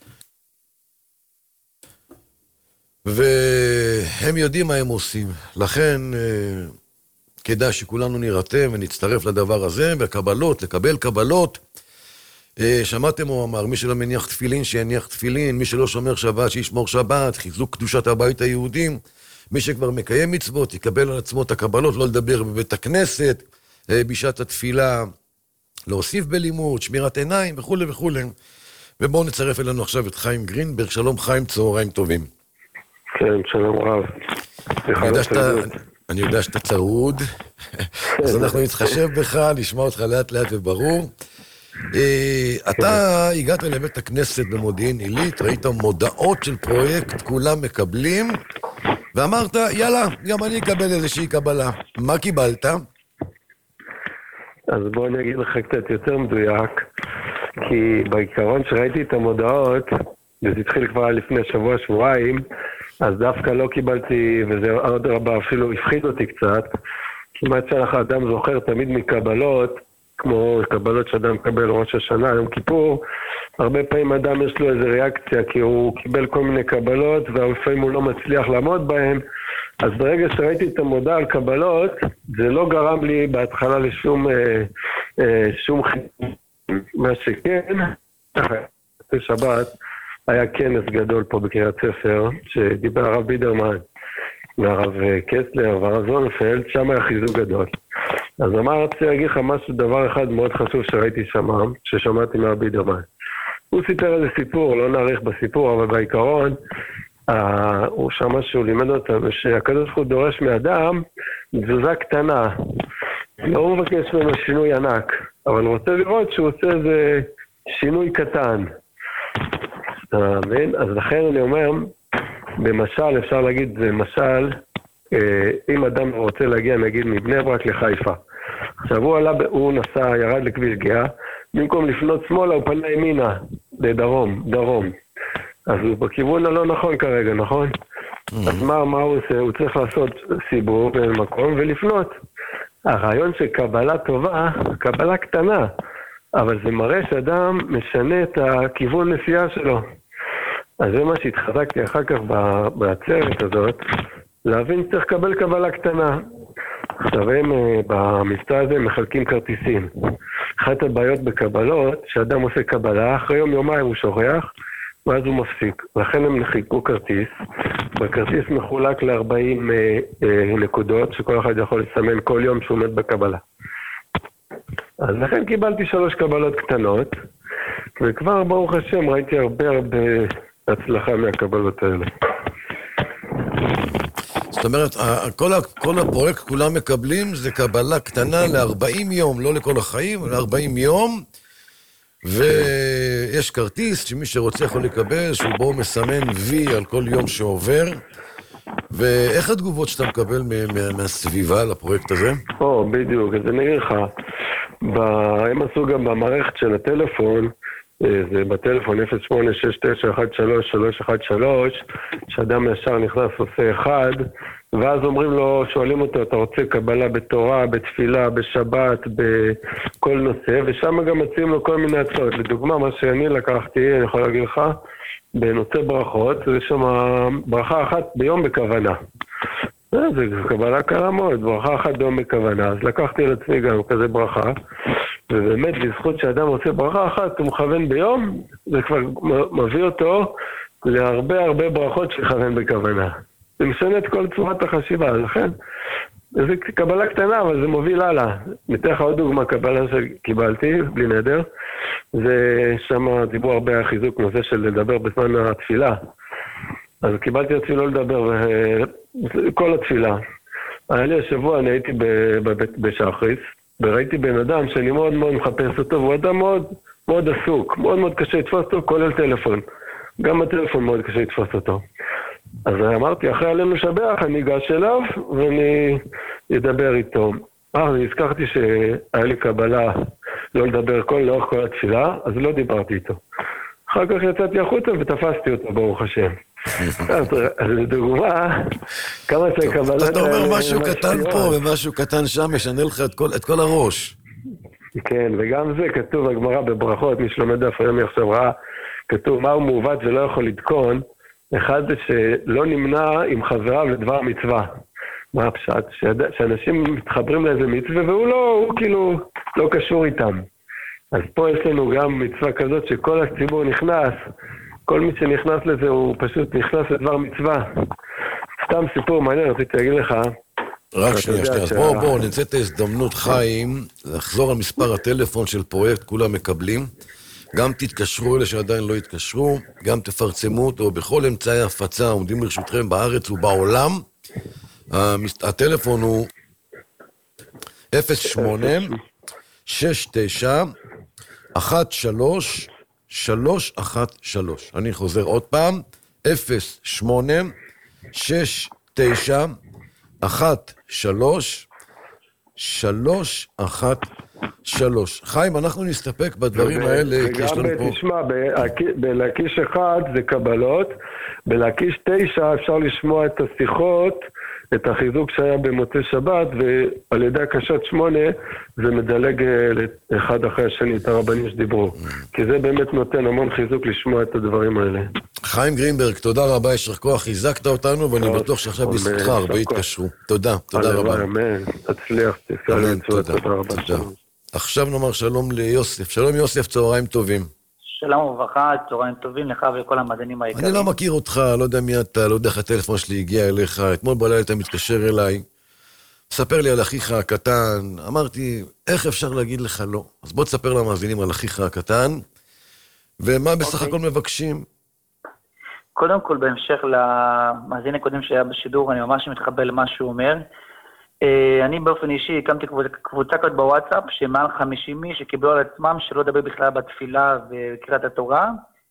Speaker 5: והם יודעים מה הם עושים. לכן אה, כדאי שכולנו נירתם ונצטרף לדבר הזה, וקבלות, לקבל קבלות. אה, שמעתם הוא אמר, מי שלא מניח תפילין שיניח תפילין, מי שלא שומר שבת שישמור שבת, חיזוק קדושת הבית היהודים, מי שכבר מקיים מצוות יקבל על עצמו את הקבלות, לא לדבר בבית הכנסת, אה, בשעת התפילה, להוסיף בלימוד, שמירת עיניים וכו' וכו'. ובואו נצרף אלינו עכשיו את חיים גרינברג. שלום חיים, צהריים טובים.
Speaker 17: כן, שלום רב.
Speaker 5: אני יודע שאתה, אני יודע שאתה צרוד, אז אנחנו נתחשב בך, נשמע אותך לאט לאט וברור. אתה הגעת לבית הכנסת במודיעין עילית, ראית מודעות של פרויקט, כולם מקבלים, ואמרת, יאללה, גם אני אקבל איזושהי קבלה. מה קיבלת?
Speaker 17: אז בואו אני אגיד לך קצת יותר מדויק, כי בעיקרון שראיתי את המודעות, וזה התחיל כבר לפני שבוע, שבועיים, אז דווקא לא קיבלתי, וזה עוד רבה אפילו הפחיד אותי קצת, כמעט שאנחנו אדם זוכר תמיד מקבלות, כמו קבלות שאדם מקבל ראש השנה, יום כיפור, הרבה פעמים אדם יש לו איזו ריאקציה, כי הוא קיבל כל מיני קבלות, ולפעמים הוא לא מצליח לעמוד בהן, אז ברגע שראיתי את המודעה על קבלות, זה לא גרם לי בהתחלה לשום אה, אה, שום חיתום. מה שכן, בשבת היה כנס גדול פה בקריית ספר, שדיבר הרב בידרמן, והרב קסלר והרב זונפלד, שם היה חיזוק גדול. אז אמרתי להגיד לך משהו, דבר אחד מאוד חשוב שראיתי שם, ששמעתי מהרב בידרמן. הוא סיפר איזה סיפור, לא נעריך בסיפור, אבל בעיקרון, אה, הוא שמע שהוא לימד אותנו שהקדוש ברוך הוא דורש מאדם תזוזה קטנה. לא הוא מבקש ממנו שינוי ענק, אבל הוא רוצה לראות שהוא עושה איזה שינוי קטן. אתה מבין? אז לכן אני אומר, במשל אפשר להגיד, זה משל, אה, אם אדם רוצה להגיע נגיד מבני ברק לחיפה. עכשיו הוא עלה, הוא נסע, ירד לכביש גאה, במקום לפנות שמאלה הוא פנה ימינה, לדרום, דרום. אז הוא בכיוון הלא נכון כרגע, נכון? Mm-hmm. אז מה, מה הוא עושה? הוא צריך לעשות סיבוב במקום ולפנות. הרעיון של קבלה טובה, קבלה קטנה, אבל זה מראה שאדם משנה את הכיוון נסיעה שלו. אז זה מה שהתחזקתי אחר כך בעצרת הזאת, להבין שצריך לקבל קבלה קטנה. עכשיו הם במבצע הזה מחלקים כרטיסים. אחת הבעיות בקבלות, שאדם עושה קבלה, אחרי יום יומיים הוא שוכח, ואז הוא מפסיק. לכן הם חיכו כרטיס, והכרטיס מחולק ל-ארבעים אה, אה, נקודות, שכל אחד יכול לסמן כל יום שהוא עומד בקבלה. אז לכן קיבלתי שלוש קבלות קטנות, וכבר ברוך השם ראיתי הרבה הרבה הצלחה מהקבלות האלה.
Speaker 5: זאת אומרת, כל, כל הפרויקט כולם מקבלים, זה קבלה קטנה ל-ארבעים יום, לא לכל החיים, ל-ארבעים יום, ויש כרטיס שמי שרוצה יכול לקבל, שהוא בו מסמן וי על כל יום שעובר, ואיך התגובות שאתה מקבל מהסביבה לפרויקט הזה?
Speaker 17: או, בדיוק, אז אני אגיד לך, הם עשו גם במערכת של הטלפון, זה בטלפון אפס שמונה שש תשע אחת שלוש שלוש אחת שלוש, שאדם ישר נכנס עושה אחד, ואז אומרים לו, שואלים אותו, אתה רוצה קבלה בתורה, בתפילה, בשבת, בכל נושא, ושם גם מציעים לו כל מיני הצעות. לדוגמה, מה שאני לקחתי, אני יכול להגיד לך, בנושא ברכות, זה שם ברכה אחת ביום בכוונה. זה קבלה קרה מאוד, ברכה אחת ביום בכוונה, אז לקחתי על עצמי גם כזה ברכה, ובאמת בזכות שאדם עושה ברכה אחת, הוא מכוון ביום, זה כבר מביא אותו להרבה הרבה ברכות שכוון בכוונה. זה משנה את כל צורת החשיבה, לכן זה קבלה קטנה, אבל זה מוביל הלאה. מתך עוד דוגמה קבלה שקיבלתי, בלי נדר, זה שם דיבור הרבה על חיזוק נושא של לדבר בזמן התפילה. אז קיבלתי עצמי לא לדבר כל התפילה. היה לי השבוע, אני הייתי בשחריס, וראיתי בן אדם שאני מאוד מאוד מחפש אותו, והוא אדם מאוד מאוד עסוק, מאוד מאוד קשה לתפוס אותו, כולל טלפון. גם הטלפון מאוד קשה לתפוס אותו. אז אמרתי, אחרי עלינו לשבח, אני אגש אליו, ואני אדבר איתו. אה, אני הזכרתי שהיה לי קבלה לא לדבר כל, לאורך כל התפילה, אז לא דיברתי איתו. אחר כך יצאתי החוצה ותפסתי אותו, ברוך השם. אז לדוגמה, כמה שקבלות...
Speaker 5: אתה אומר משהו קטן פה ומשהו קטן שם, משנה לך את כל הראש.
Speaker 17: כן, וגם זה כתוב בגמרא בברכות, מי שלומד דף היום עכשיו ראה, כתוב מה הוא מעוות ולא יכול לתקון, אחד זה שלא נמנע עם חבריו לדבר מצווה. מה הפשט? שאנשים מתחברים לאיזה מצווה והוא לא, הוא כאילו לא קשור איתם. אז פה יש לנו גם מצווה כזאת שכל הציבור נכנס, כל מי שנכנס לזה הוא פשוט נכנס לדבר מצווה. סתם סיפור מעניין, רציתי להגיד לך.
Speaker 5: רק שנייה, שנייה, אז בואו, בואו, נמצא את ההזדמנות חיים, לחזור על מספר הטלפון של פרויקט כולם מקבלים, גם תתקשרו אלה שעדיין לא יתקשרו, גם תפרסמו אותו בכל אמצעי הפצה עומדים ברשותכם בארץ ובעולם. הטלפון הוא אפס שמונה שש תשע אחת שלוש שלוש אחת שלוש. אני חוזר עוד פעם, אפס שמונה שש תשע אחת שלוש שלוש אחת שלוש. חיים, אנחנו נסתפק בדברים האלה, כי יש לנו פה...
Speaker 17: וגם תשמע, בלהקיש אחד זה קבלות, בלהקיש תשע אפשר לשמוע את השיחות, את החיזוק שהיה במוצאי שבת, ועל ידי הקשת שמונה זה מדלג אחד אחרי השני את הרבנים שדיברו. כי זה באמת נותן המון חיזוק לשמוע את הדברים האלה.
Speaker 5: חיים גרינברג, תודה רבה, יש לך כוח, חיזקת אותנו, ואני בטוח שעכשיו בזכותך הרבה יתקשרו. תודה, תודה רבה.
Speaker 17: אמן, תצליח, תפעל למצוא, תודה רבה.
Speaker 5: עכשיו נאמר שלום ליוסף. שלום יוסף, צהריים טובים.
Speaker 18: שלום וברכה, צהריים טובים לך ולכל המדענים היקרים.
Speaker 5: אני לא מכיר אותך, לא יודע מי אתה, לא יודע איך הטלפון שלי הגיע אליך, אתמול בלילה אתה מתקשר אליי, ספר לי על אחיך הקטן, אמרתי, איך אפשר להגיד לך לא? אז בוא תספר למאזינים על אחיך הקטן, ומה בסך הכל מבקשים?
Speaker 18: קודם כל, בהמשך למאזין הקודם שהיה בשידור, אני ממש מתחבר למה שהוא אומר. אני באופן אישי הקמתי קבוצה כזאת בוואטסאפ, שמעל חמישים מי שקיבלו על עצמם שלא לדבר בכלל בתפילה וקריאת התורה,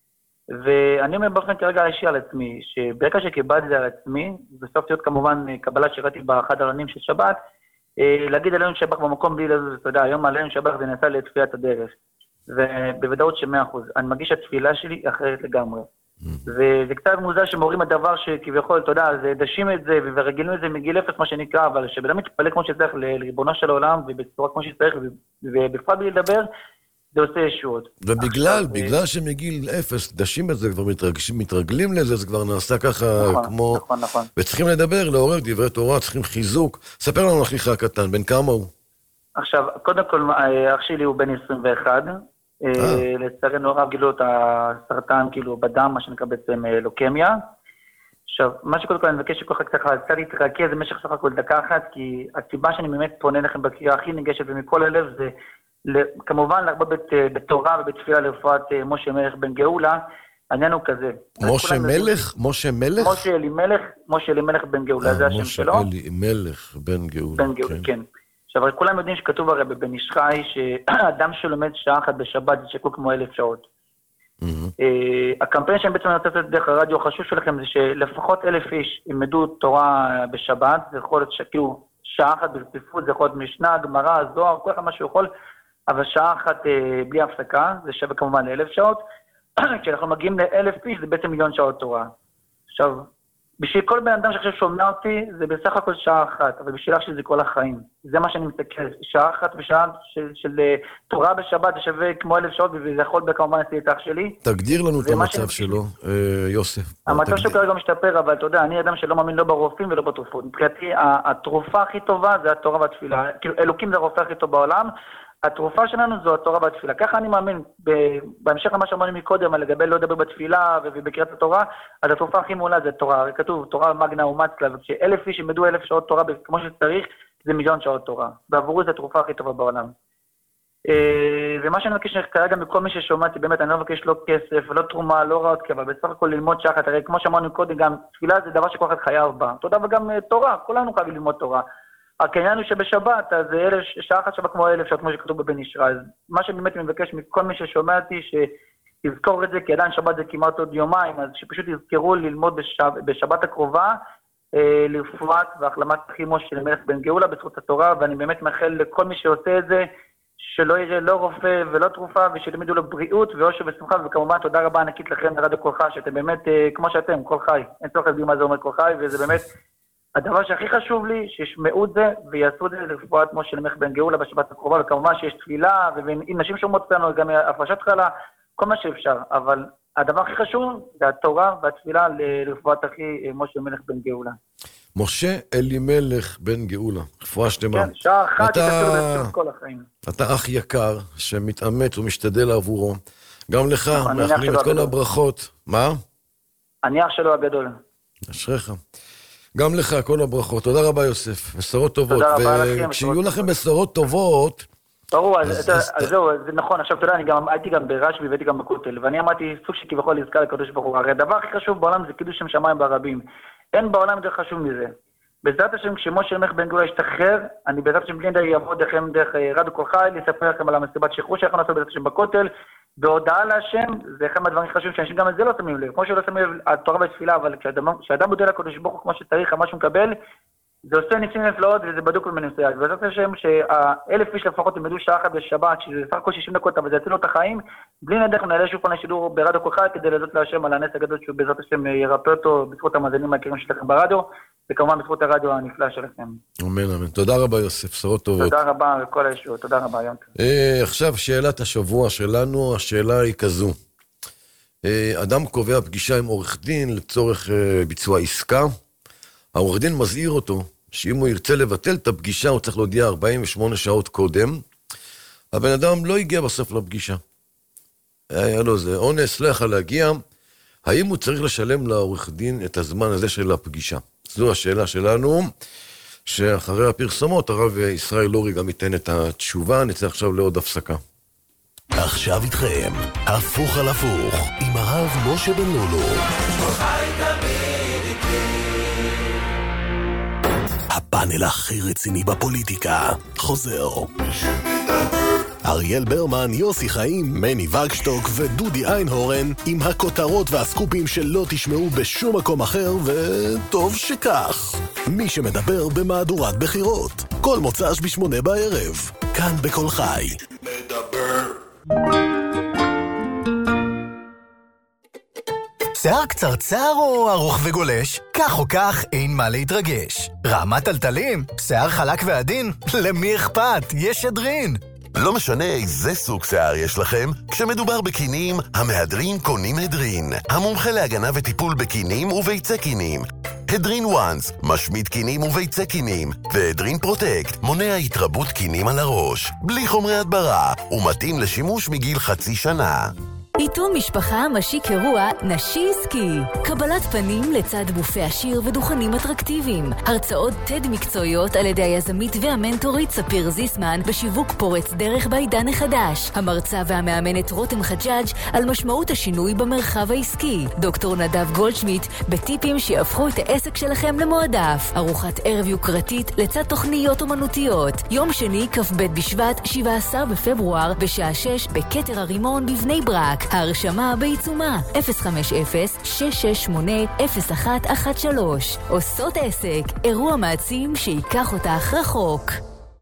Speaker 18: ואני אומר באופן כרגע אישי על עצמי, שברגע שקיבלתי זה על עצמי, בסוף להיות כמובן קבלה שראיתי באחד העלונים של שבת, להגיד עלינו שבח במקום בלי לזוז, אתה יודע, היום עלינו שבח זה נעשה לתפילת הדרך, ובוודאות שמאה אחוז, אני מרגיש התפילה שלי אחרת לגמרי. וזה קצת מוזר שמורים הדבר שכביכול, אתה יודע, זה דשים את זה ורגילים את זה מגיל אפס מה שנקרא, אבל שבאמת מתפלא כמו שצריך לריבונו של העולם ובצורה כמו שצריך ובפרט בלי לדבר, זה עושה ישועות.
Speaker 5: ובגלל, בגלל שמגיל אפס דשים את זה, כבר מתרגלים לזה, זה כבר נעשה ככה כמו...
Speaker 18: נכון, נכון.
Speaker 5: וצריכים לדבר, לעורר דברי תורה, צריכים חיזוק. ספר לנו אחיך הקטן, בן כמה הוא?
Speaker 18: עכשיו, קודם כל, אח שלי הוא בן עשרים ואחת, לצערנו הרב גילו את הסרטן כאילו בדם, מה שנקרא בעצם לוקמיה. עכשיו, מה שקודם כל אני מבקש שכל כך קצת קצת להתרכז במשך סך הכל דקה אחת, כי הסיבה שאני באמת פונה לכם בקריאה הכי ניגשת ומכל הלב זה כמובן להרבות בתורה ובתפילה לרפואת משה מלך בן גאולה. העניין הוא כזה.
Speaker 5: משה מלך? משה מלך?
Speaker 18: משה אלימלך, משה אלימלך בן גאולה, זה השם שלו.
Speaker 5: משה אלימלך בן גאולה.
Speaker 18: בן גאולה, כן. עכשיו, כולם יודעים שכתוב הרי בבן איש חי, שאדם שלומד שעה אחת בשבת זה שקול כמו אלף שעות. הקמפיין שאני בעצם רוצה לתת דרך הרדיו החשוב שלכם זה שלפחות אלף איש ילמדו תורה בשבת, זה יכול להיות שכאילו שעה אחת ברציפות, זה יכול להיות משנה, גמרא, זוהר, כל אחד מה שהוא יכול, אבל שעה אחת בלי הפסקה, זה שווה כמובן לאלף שעות. כשאנחנו מגיעים לאלף איש זה בעצם מיליון שעות תורה. עכשיו, בשביל כל בן אדם שעכשיו שומע אותי, זה בסך הכל שעה אחת, אבל בשביל אח שלי זה כל החיים. זה מה שאני מסתכל, שעה אחת ושעה של, של תורה בשבת, זה שווה כמו אלף שעות, וזה יכול כמובן להציל את אח שלי.
Speaker 5: תגדיר לנו את המצב שלו, יוסף.
Speaker 18: המצב שלו כרגע משתפר, אבל אתה יודע, אני אדם שלא מאמין לא ברופאים ולא בתרופות. מבחינתי, התרופה הכי טובה זה התורה והתפילה. כאילו, אלוקים זה הרופא הכי טוב בעולם, התרופה שלנו זו התורה והתפילה. ככה אני מאמין, בהמשך למה שאמרנו מקודם, על לגבי לא לדבר בתפילה ובקריאת התורה, אז התרופה הכי מעולה זה תורה. הרי כתוב, תורה מגנה ומצלה, וכשאלף איש ילמדו אלף שעות תורה כמו שצריך, זה מיליון שעות תורה. בעבורי זו התרופה הכי טובה בעולם. ומה שאני מבקש כרגע מכל מי ששומעתי, באמת, אני לא מבקש לא כסף, לא תרומה, לא רעות, אבל בסך הכל ללמוד שחת. הרי כמו שאמרנו קודם, גם תפילה זה דבר שכל אחד חייב בה. תודה וגם תורה, כולנו חייבים ללמוד תורה. העניין הוא שבשבת, אז שעה אחת שבת כמו אלף שעות, כמו שכתוב בבן איש חי. אז מה שבאמת מבקש מכל מי ששומע אותי, שיזכור את זה, כי עדיין שבת זה כמעט עוד יומיים, אז שפשוט יזכרו ללמוד בשב, בשבת הקרובה, אה, לרפואת והחלמת חימו של מלך בן גאולה בזכות התורה, ואני באמת מאחל לכל מי שעושה את זה, שלא יראה לא רופא ולא תרופה, ושילמדו לו בריאות ואושר ושמחה, וכמובן תודה רבה ענקית לכם לרדיו כל חי, שאתם באמת, אה, כמו שאתם, כל חי. אין צורך להגיד מה זה אומר כל חי, וזה באמת... הדבר שהכי חשוב לי, שישמעו את זה ויעשו את זה לרפואת משה למלך בן גאולה בשבת הקרובה, וכמובן שיש תפילה, ואם נשים שומעות אותנו, גם הפרשת חלה, כל מה שאפשר. אבל הדבר הכי חשוב זה התורה והתפילה לרפואת אחי משה למלך בן גאולה.
Speaker 5: משה אלימלך בן גאולה, רפואה שלמה.
Speaker 18: כן, שעה אחת שתפילו בסוף כל החיים.
Speaker 5: אתה אח יקר שמתאמץ ומשתדל עבורו. גם לך, מאחלים את כל הברכות. מה?
Speaker 18: אני אח שלו הגדול.
Speaker 5: אשריך. גם לך, כל הברכות. תודה רבה, יוסף. בשורות טובות.
Speaker 18: תודה רבה לכם.
Speaker 5: וכשיהיו לכם בשורות טובות...
Speaker 18: ברור, אז זהו, זה נכון. עכשיו, אתה יודע, אני הייתי גם ברשב"י והייתי גם בכותל, ואני אמרתי סוג שכביכול לזכר לקדוש ברוך הוא. הרי הדבר הכי חשוב בעולם זה קידוש שם שמיים ברבים. אין בעולם יותר חשוב מזה. בעזרת השם, כשמשה למלך בן גאולה ישתחרר, אני בעזרת השם בלי נדע יעבוד לכם דרך רדיו כל חי, לספר לכם על המסיבת שחרור שאנחנו נעשה בעזרת השם בכותל, בהודעה להשם, זה אחד מהדברים חשובים, שאנשים גם את זה לא שמים לב. כמו שלא שמים לב, התורה והתפילה, אבל כשאדם מודה לקדוש ברוך הוא כמו שצריך, מה שהוא מקבל, זה עושה ניסים נפלאות וזה בדוק ומנוסייג. וזאת השם שהאלף איש לפחות ילמדו שעה אחת בשבת, שזה סך הכל שישים דקות, אבל זה יצילו את החיים, בלי נדך נעלה שוב פעם לשידור ברדיו כל חי, כדי לדעת להשם על הנס הגדול שהוא בעזרת השם ירפא אותו בזכות המאזינים העיקריים שלכם ברדיו, וכמובן בזכות הרדיו הנפלא שלכם.
Speaker 5: אמן, אמן. תודה רבה יוסף, בשורות טובות.
Speaker 18: תודה רבה לכל הישועות, תודה רבה יונתן.
Speaker 5: עכשיו שאלת השבוע שלנו, השאלה היא כזו. אדם קובע פגישה עם עורך דין לצורך ביצוע עסקה, העורך דין מזהיר אותו שאם הוא ירצה לבטל את הפגישה הוא צריך להודיע ארבעים ושמונה שעות קודם. הבן אדם לא הגיע בסוף לפגישה, היה לו זה אונס, לא יכל להגיע. האם הוא צריך לשלם לעורך דין את הזמן הזה של הפגישה? זו השאלה שלנו, שאחרי הפרסומות הרב ישראל לורי גם ייתן את התשובה. נצא עכשיו לעוד הפסקה.
Speaker 6: עכשיו איתכם, הפוך על הפוך, עם הרב משה בן לולו. הפאנל הכי רציני בפוליטיקה חוזר. אריאל ברמן, יוסי חיים, מני וגשטוק ודודי איינהורן עם הכותרות והסקופים שלא תשמעו בשום מקום אחר, וטוב שכך. מי שמדבר במהדורת בחירות, כל מוצ"ש בשמונה בערב, כאן בכל חי. מדבר.
Speaker 19: שיער קצרצר או ארוך וגולש? כך או כך אין מה להתרגש. רעמת טלטלים? שיער חלק ועדין? למי אכפת? יש שדרין.
Speaker 6: לא משנה איזה סוג שיער יש לכם, כשמדובר בקינים, המהדרין קונים הדרין. המומחה להגנה וטיפול בקינים וביצי קינים. הדרין וואנס, משמיד קינים וביצי קינים. והדרין פרוטקט, מונע התרבות קינים על הראש. בלי חומרי הדברה, ומתאים לשימוש מגיל חצי שנה.
Speaker 20: עיתון משפחה משיק אירוע נשי עסקי. קבלת פנים לצד בופה עשיר ודוכנים אטרקטיביים. הרצאות תד מקצועיות על ידי היזמית והמנטורית ספיר זיסמן בשיווק פורץ דרך בעידן החדש. המרצה והמאמנת רותם חג'אג' על משמעות השינוי במרחב העסקי. דוקטור נדב גולדשמיט בטיפים שיהפכו את העסק שלכם למועדף. ארוחת ערב יוקרתית לצד תוכניות אומנותיות. יום שני כ"ב בשבט שבעה עשר בפברואר בשעה שש בכתר הרימון בבני ברק. ההרשמה בעיצומה אפס חמש אפס שש שש שמונה אפס אחת אחת שלוש. עושות עסק, אירוע מעצים שיקח אותך רחוק.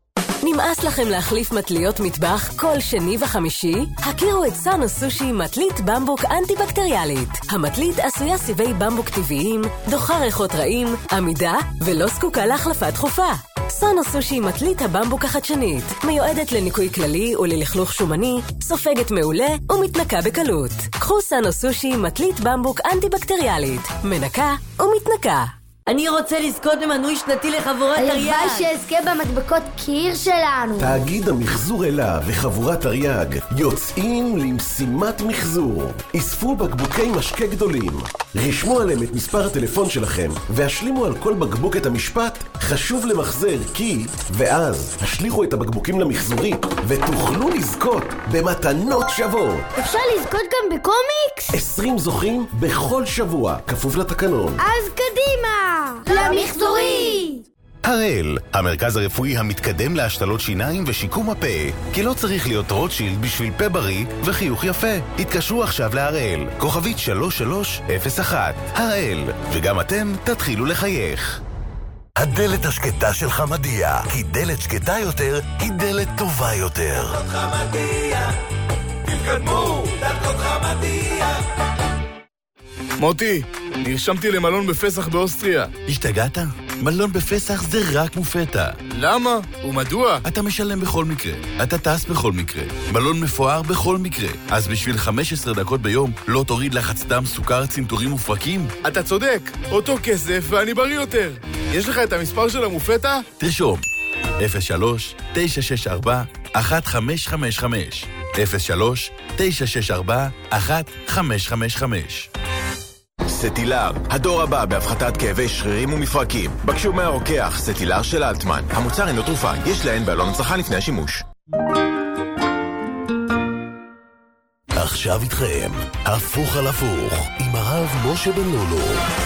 Speaker 20: נמאס לכם להחליף מטליות מטבח כל שני וחמישי? הכירו את סאנו סושי מטלית במבוק אנטי-בקטריאלית. המטלית עשויה סיבי במבוק טבעיים, דוחה ריחות רעים, עמידה ולא זקוקה להחלפה דחופה. סאנו סושי מטלית הבמבוק החדשנית, מיועדת לניקוי כללי וללכלוך שומני, סופגת מעולה ומתנקה בקלות. קחו סאנו סושי מטלית במבוק אנטי-בקטריאלית, מנקה ומתנקה.
Speaker 21: אני רוצה לזכות במנוי שנתי לחבורת תרי"ג.
Speaker 22: הלוואי שאזכה במדבקות קיר שלנו.
Speaker 6: תאגיד המחזור אלה וחבורת תרי"ג יוצאים למשימת מחזור. אספו בקבוקי משקה גדולים, רשמו עליהם את מספר הטלפון שלכם והשלימו על כל בקבוק את המשפט חשוב למחזר כי, ואז השליחו את הבקבוקים למחזורי ותוכלו לזכות במתנות שוות.
Speaker 22: אפשר לזכות גם בקומיקס?
Speaker 6: עשרים זוכים בכל שבוע, כפוף לתקנון.
Speaker 22: אז קדימה! למחזורי!
Speaker 6: הראל, המרכז הרפואי המתקדם להשתלות שיניים ושיקום הפה. כי לא צריך להיות רוטשילד בשביל פה בריא וחיוך יפה. התקשרו עכשיו להראל, כוכבית שלוש שלוש אפס אחת. הראל, וגם אתם תתחילו לחייך. הדלת השקטה של חמדיה, כי דלת שקטה יותר היא דלת טובה יותר. דלתות חמדיה, תתקדמו, דלתות חמדיה.
Speaker 12: מוטי, נרשמתי למלון בפסח באוסטריה.
Speaker 13: השתגעת? מלון בפסח זה רק מופתע.
Speaker 12: למה? ומדוע?
Speaker 13: אתה משלם בכל מקרה, אתה טס בכל מקרה, מלון מפואר בכל מקרה. אז בשביל חמש עשרה דקות ביום לא תוריד לחץ דם, סוכר, צנתורים ופרקים?
Speaker 12: אתה צודק, אותו כסף ואני בריא יותר. יש לך את המספר של המופתע?
Speaker 13: תרשום, אפס שלוש תשע שש ארבע אחת חמש חמש חמש אפס שלוש תשע שש ארבע אחת חמש חמש חמש.
Speaker 23: סטילר, הדור הבא בהפחתת כאבי שרירים ומפרקים. בקשו מהרוקח, סטילר של אלטמן. המוצר אינו תרופה, יש להן בעלון הצלחה לפני השימוש.
Speaker 6: עכשיו איתכם, הפוך על הפוך, עם הרב משה בן לולו.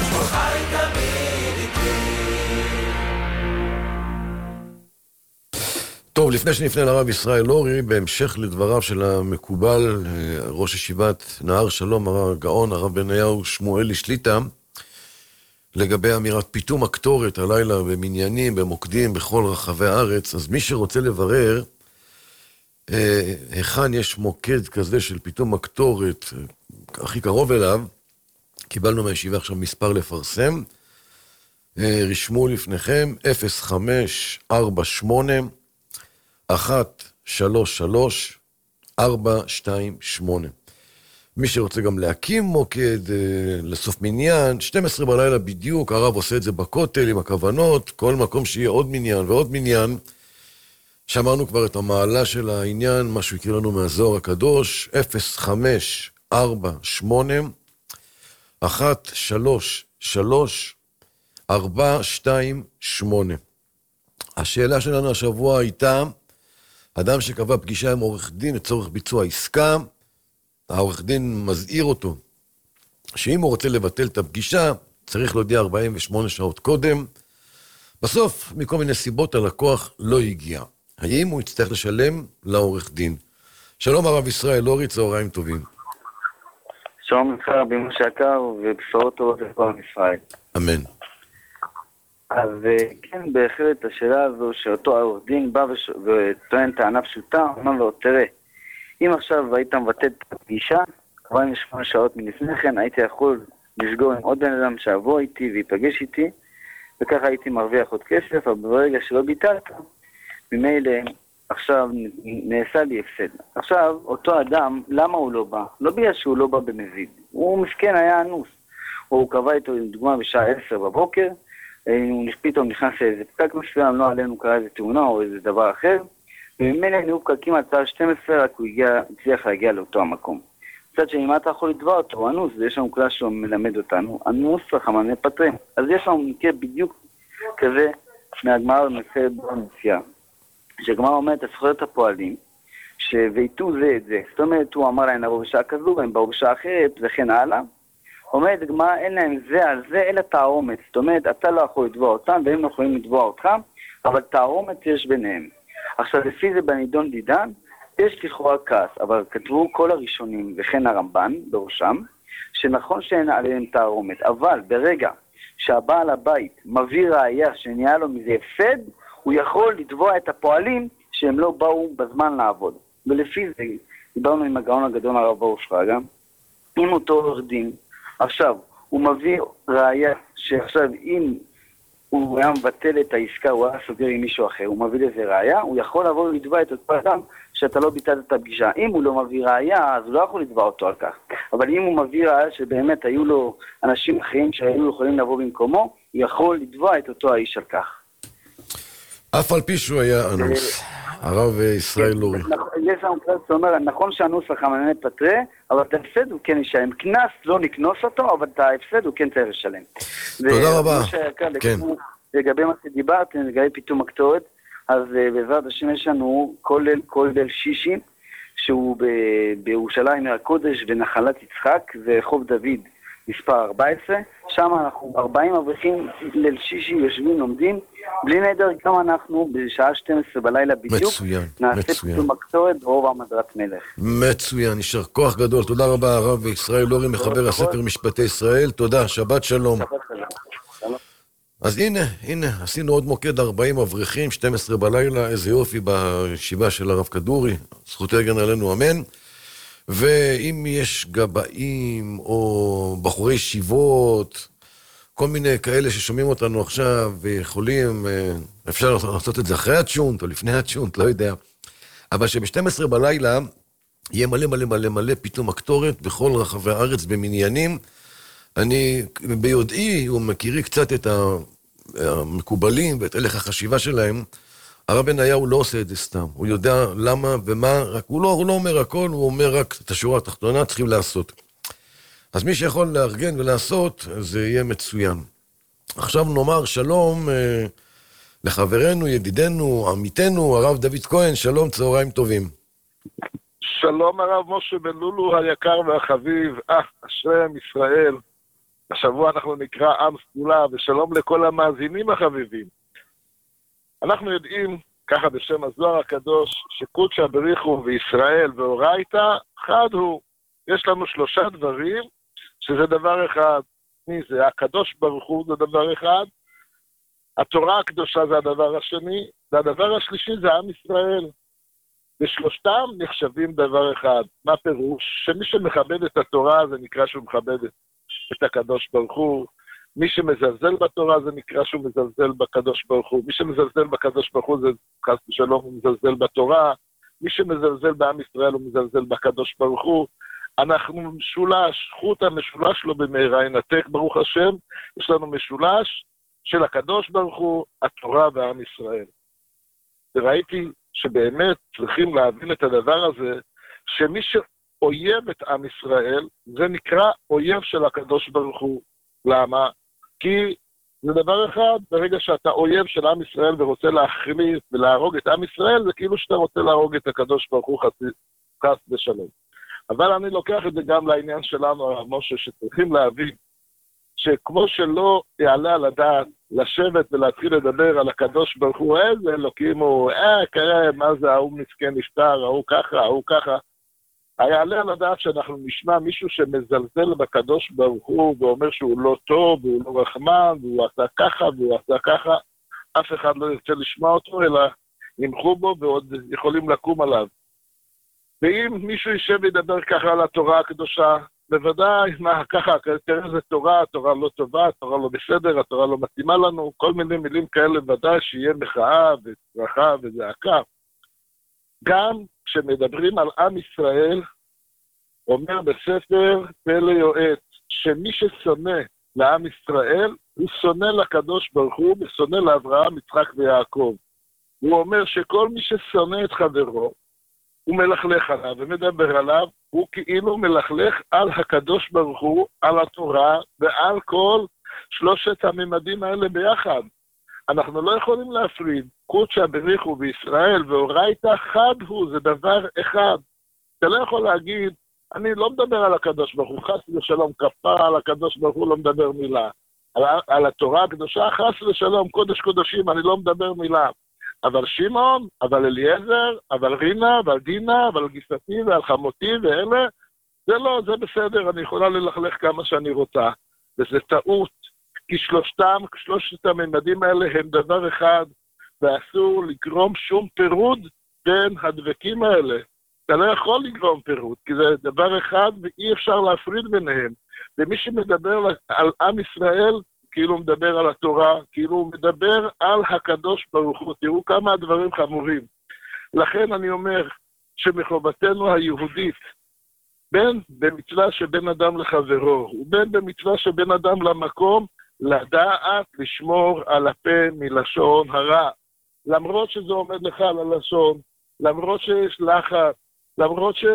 Speaker 5: טוב, לפני שנפנה לרב ישראל לורי, בהמשך לדבריו של המקובל, ראש ישיבת נהר שלום, הרב גאון, הרב בניהו שמואלי שליטה, לגבי אמירת פיתום הקטורת הלילה במניינים, במוקדים, בכל רחבי הארץ, אז מי שרוצה לברר, אה, היכן יש מוקד כזה של פיתום הקטורת, הכי קרוב אליו, קיבלנו מהישיבה עכשיו מספר לפרסם, אה, רשמו לפניכם, אפס חמש ארבע שמונה אחת שלוש שלוש ארבע שתיים שמונה. מי שרוצה גם להקים מוקד אה, לסוף מניין, שתים עשרה בלילה בדיוק, הרב עושה את זה בכותל עם הכוונות, כל מקום שיהיה עוד מניין ועוד מניין. שמענו כבר את המעלה של העניין, מה שהוא יקריא לנו מהזוהר הקדוש, אפס חמש ארבע שמונה אחת שלוש שלוש ארבע שתיים שמונה. השאלה שלנו השבוע הייתה, אדם שקבע פגישה עם עורך דין לצורך ביצוע עסקה, העורך דין מזהיר אותו שאם הוא רוצה לבטל את הפגישה, צריך להודיע ארבעים ושמונה שעות קודם. בסוף, מכל מיני סיבות, הלקוח לא הגיע. האם הוא יצטרך לשלם לעורך דין? שלום הרב ישראל לורי, צהריים טובים.
Speaker 1: שלום לך רבי משה יקר ובשורות טובות לכל עם ישראל.
Speaker 5: אמן.
Speaker 1: אז כן, בהחלט השאלה הזו שאותו העורך דין בא וש... וטוען טענה פשוטה, אומר לו, תראה, אם עכשיו היית מבטל את הפגישה, ארבעים ושמונה שעות מלפני כן, הייתי יכול לסגור עם עוד בן אדם שעבור איתי ויפגש איתי, וככה הייתי מרוויח עוד כסף, אבל ברגע שלא ביטלת, ממילא עכשיו נעשה לי הפסד. עכשיו, אותו אדם, למה הוא לא בא? לא בגלל שהוא לא בא במזיד. הוא מסכן, היה אנוס. הוא קבע איתו, דוגמה, בשעה עשר בבוקר, הוא פתאום נכנס לאיזה פקק מסוים, לא עלינו קרה איזה תאונה או איזה דבר אחר, וממילא נהיו פקקים עד שעה שתים עשרה, רק הוא הגיע, הצליח להגיע לאותו המקום. קצת שאם אתה יכול לתבוע אותו, הוא אנוס, ויש לנו כלל שהוא מלמד אותנו, אנוס רחמני פטרים. אז יש לנו מקרה בדיוק כזה מהגמרא במסכת בבא מציעא, שהגמרא אומרת, הזכויות הפועלים, שוויתו זה את זה. זאת אומרת, הוא אמר להם לבוא בשעה כזו, והם באו בשעה אחרת, וכן הלאה. אומרת, הגמרא, אין להם זה על זה, אלא תערומת. זאת אומרת, אתה לא יכול לתבוע אותם, והם לא יכולים לתבוע אותך, אבל תערומת יש ביניהם. עכשיו, לפי זה בנידון דידן, יש לכאורה כעס, אבל כתבו כל הראשונים, וכן הרמב"ן בראשם, שנכון שאין עליהם תערומת, אבל ברגע שהבעל הבית מביא ראיה שנהיה לו מזה הפסד, הוא יכול לתבוע את הפועלים שהם לא באו בזמן לעבוד. ולפי זה, דיברנו עם הגאון הגדול הרב ברוך שרגא, עם אותו עורך דין, עכשיו, הוא מביא ראיה שעכשיו אם הוא היה מבטל את העסקה, הוא היה סוגר עם מישהו אחר, הוא מביא לזה ראיה, הוא יכול לבוא ולתבוע את אותו אדם שאתה לא ביטלת את הפגישה. אם הוא לא מביא ראיה, אז הוא לא יכול לתבוע אותו על כך. אבל אם הוא מביא ראיה שבאמת היו לו אנשים אחרים שהיו יכולים לבוא במקומו, הוא יכול לתבוע את אותו האיש על כך.
Speaker 5: אף על פי שהוא היה אנוס, הרב ישראל לורי.
Speaker 1: יש לנו כלל שאומר, נכון שאנוס רחמני פטרי, אבל את ההפסד הוא כן ישלם. כנס לא נקנוס אותו, אבל את ההפסד הוא כן צריך לשלם.
Speaker 5: תודה רבה.
Speaker 1: כן. לגבי מה שדיברתם, לגבי פיתום הקטורת, אז בעזרת השם יש לנו כולל כולל שישי, שהוא בירושלים הקודש בנחלת יצחק, זה רחוב דוד מספר ארבע עשרה, שם אנחנו ארבעים אברכים ליל שישי יושבים לומדים, בלי נדר גם אנחנו בשעה שתים עשרה בלילה בדיוק,
Speaker 5: מצוין,
Speaker 1: נעשה
Speaker 5: מצוין.
Speaker 1: פיתום הקטורת ברוב המדרת מלך.
Speaker 5: מצוין, יישר כוח גדול, תודה רבה הרב ישראל לורי, מחבר הספר משפטי ישראל, תודה, שבת שלום.
Speaker 1: שבת שלום.
Speaker 5: אז הנה, הנה, עשינו עוד מוקד ארבעים אברכים, שתים עשרה בלילה, איזה יופי בישיבה של הרב כדורי, זכותו יגן עלינו, אמן. ואם יש גבאים או בחורי ישיבות, כל מיני כאלה ששומעים אותנו עכשיו ויכולים, אפשר לעשות את זה אחרי הצ'ונט או לפני הצ'ונט, לא יודע. אבל שב-שתים עשרה בלילה יהיה מלא מלא מלא מלא פתאום הקטורת בכל רחבי הארץ במניינים. אני ביודעי ומכירי קצת את המקובלים ואת הלך החשיבה שלהם, הרב בניהו לא עושה את זה סתם, הוא יודע למה ומה, רק הוא לא, הוא לא אומר הכל, הוא אומר רק את השורה התחתונה, צריכים לעשות. אז מי שיכול לארגן ולעשות, זה יהיה מצוין. עכשיו נאמר שלום אה, לחברנו, ידידנו, עמיתנו, הרב דוד כהן, שלום, צהריים טובים.
Speaker 2: שלום הרב משה בן לולו היקר והחביב, אה, אשרי ישראל. השבוע אנחנו נקרא עם סגולה, ושלום לכל המאזינים החביבים. אנחנו יודעים, ככה בשם הזוהר הקדוש, שקודשא בריחו וישראל ואורייתא, חד הוא, יש לנו שלושה דברים, שזה דבר אחד, מי זה? הקדוש ברוך הוא זה דבר אחד, התורה הקדושה זה הדבר השני, והדבר השלישי זה עם ישראל. ושלושתם נחשבים דבר אחד. מה פירוש? שמי שמכבד את התורה זה נקרא שהוא מכבד את הקדוש ברוך הוא, מי שמזלזל בתורה זה נקרא שהוא מזלזל בקדוש ברוך הוא, מי שמזלזל בקדוש ברוך הוא זה חס ושלום הוא מזלזל בתורה, מי שמזלזל בעם ישראל הוא מזלזל בקדוש ברוך הוא. אנחנו משולש, חוט המשולש לו במהרה ינתק, ברוך השם, יש לנו משולש של הקדוש ברוך הוא, התורה ועם ישראל. וראיתי שבאמת צריכים להבין את הדבר הזה, שמי שאויב את עם ישראל, זה נקרא אויב של הקדוש ברוך הוא. למה? כי זה דבר אחד, ברגע שאתה אויב של עם ישראל ורוצה להחליט ולהרוג את עם ישראל, זה כאילו שאתה רוצה להרוג את הקדוש ברוך הוא חס ושלום. אבל אני לוקח את זה גם לעניין שלנו, הרב משה, שצריכים להבין, שכמו שלא יעלה על הדעת לשבת ולהתחיל לדבר על הקדוש ברוך הוא, איזה אלוקים הוא, אה, קרא, מה זה, ההוא מסכן נפטר, ההוא ככה, ההוא ככה. היעלה על הדעת שאנחנו נשמע מישהו שמזלזל בקדוש ברוך הוא, ואומר שהוא לא טוב, והוא לא רחמן, והוא עשה ככה, והוא עשה ככה, אף אחד לא ירצה לשמוע אותו, אלא ימחו בו ועוד יכולים לקום עליו. ואם מישהו יישב וידבר ככה על התורה הקדושה, בוודאי, מה, ככה, תראה איזה תורה, התורה לא טובה, התורה לא בסדר, התורה לא מתאימה לנו, כל מיני מילים כאלה, ודאי שיהיה מחאה וצרחה וזעקה. גם כשמדברים על עם ישראל, אומר בספר פלא יועץ, שמי ששונא לעם ישראל, הוא שונא לקדוש ברוך הוא, ושונא לאברהם, יצחק ויעקב. הוא אומר שכל מי ששונא את חברו, הוא מלכלך עליו ומדבר עליו, הוא כאילו מלכלך על הקדוש ברוך הוא, על התורה ועל כל שלושת הממדים האלה ביחד. אנחנו לא יכולים להפריד, קודשא בריחו בישראל ואורייתא חד הוא, זה דבר אחד. אתה לא יכול להגיד, אני לא מדבר על הקדוש ברוך הוא, חס ושלום, כפרה על הקדוש ברוך הוא, לא מדבר מילה. על, על התורה הקדושה, חס ושלום, קודש קודשים, אני לא מדבר מילה. אבל שמעון, אבל אליעזר, אבל רינה, אבל דינה, אבל גיסתי ועל חמותי ואלה, זה לא, זה בסדר, אני יכולה ללכלך כמה שאני רוצה. וזה טעות, כי שלושתם, שלושת הממדים האלה הם דבר אחד, ואסור לגרום שום פירוד בין הדבקים האלה. אתה לא יכול לגרום פירוד, כי זה דבר אחד ואי אפשר להפריד ביניהם. ומי שמדבר על עם ישראל, כאילו הוא מדבר על התורה, כאילו הוא מדבר על הקדוש ברוך הוא. תראו כמה הדברים חמורים. לכן אני אומר שמחובתנו היהודית, בין במצווה שבין אדם לחברו, ובין במצווה שבין אדם למקום, לדעת לשמור על הפה מלשון הרע. למרות שזה עומד לך על הלשון, למרות שיש לחץ, למרות ש...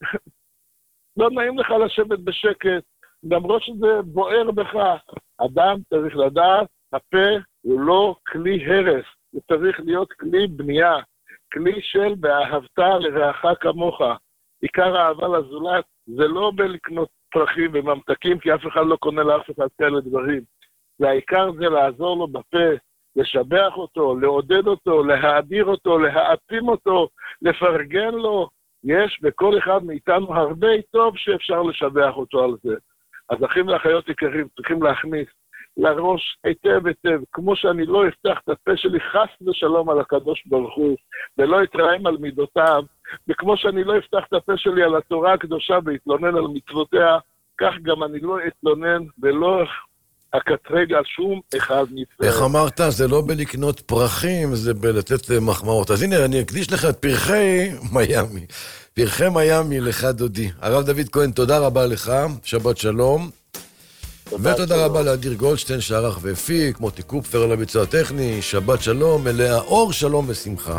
Speaker 2: לא נעים לך לשבת בשקט, למרות שזה בוער בך, אדם צריך לדעת, הפה הוא לא כלי הרס, הוא צריך להיות כלי בנייה, כלי של באהבת לרעך כמוך. עיקר האהבה לזולת זה לא בלקנות פרחים וממתקים, כי אף אחד לא קונה לאף אחד כאלה דברים. והעיקר זה לעזור לו בפה, לשבח אותו, לעודד אותו, להאדיר אותו, להעצים אותו, לפרגן לו. יש בכל אחד מאיתנו הרבה טוב שאפשר לשבח אותו על זה. אז אחים ואחיות יקרים צריכים להכניס לראש היטב היטב, כמו שאני לא אפתח את הפה שלי חס ושלום על הקדוש ברוך הוא, ולא אתרעם על מידותיו, וכמו שאני לא אפתח את הפה שלי על התורה הקדושה והתלונן על מצוותיה, כך גם אני לא אתלונן ולא אקטרג על שום אחד מצווה.
Speaker 5: איך אמרת? זה לא בלקנות פרחים, זה בלתת מחמאות. אז הנה, אני אקדיש לך את פרחי מיאמי. פרחי מיאמי לך דודי. הרב דוד כהן, תודה רבה לך, שבת שלום. ותודה רבה לאדיר גולדשטיין שערך והפיק, מוטי קופפר על הביצוע הטכני, שבת שלום, מלאה אור, שלום ושמחה.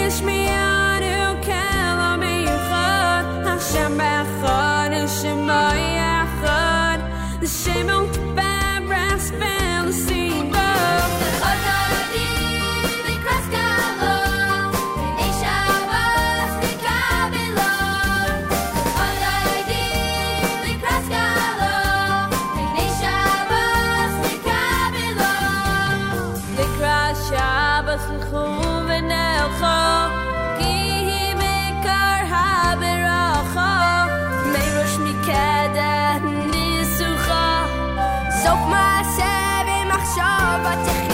Speaker 3: Shema Vikra Shabbos l'chu v'nelcho Ki hi mikar ha-beracha Meirosh mikeda nisucha Sof ma'aseh v'machshava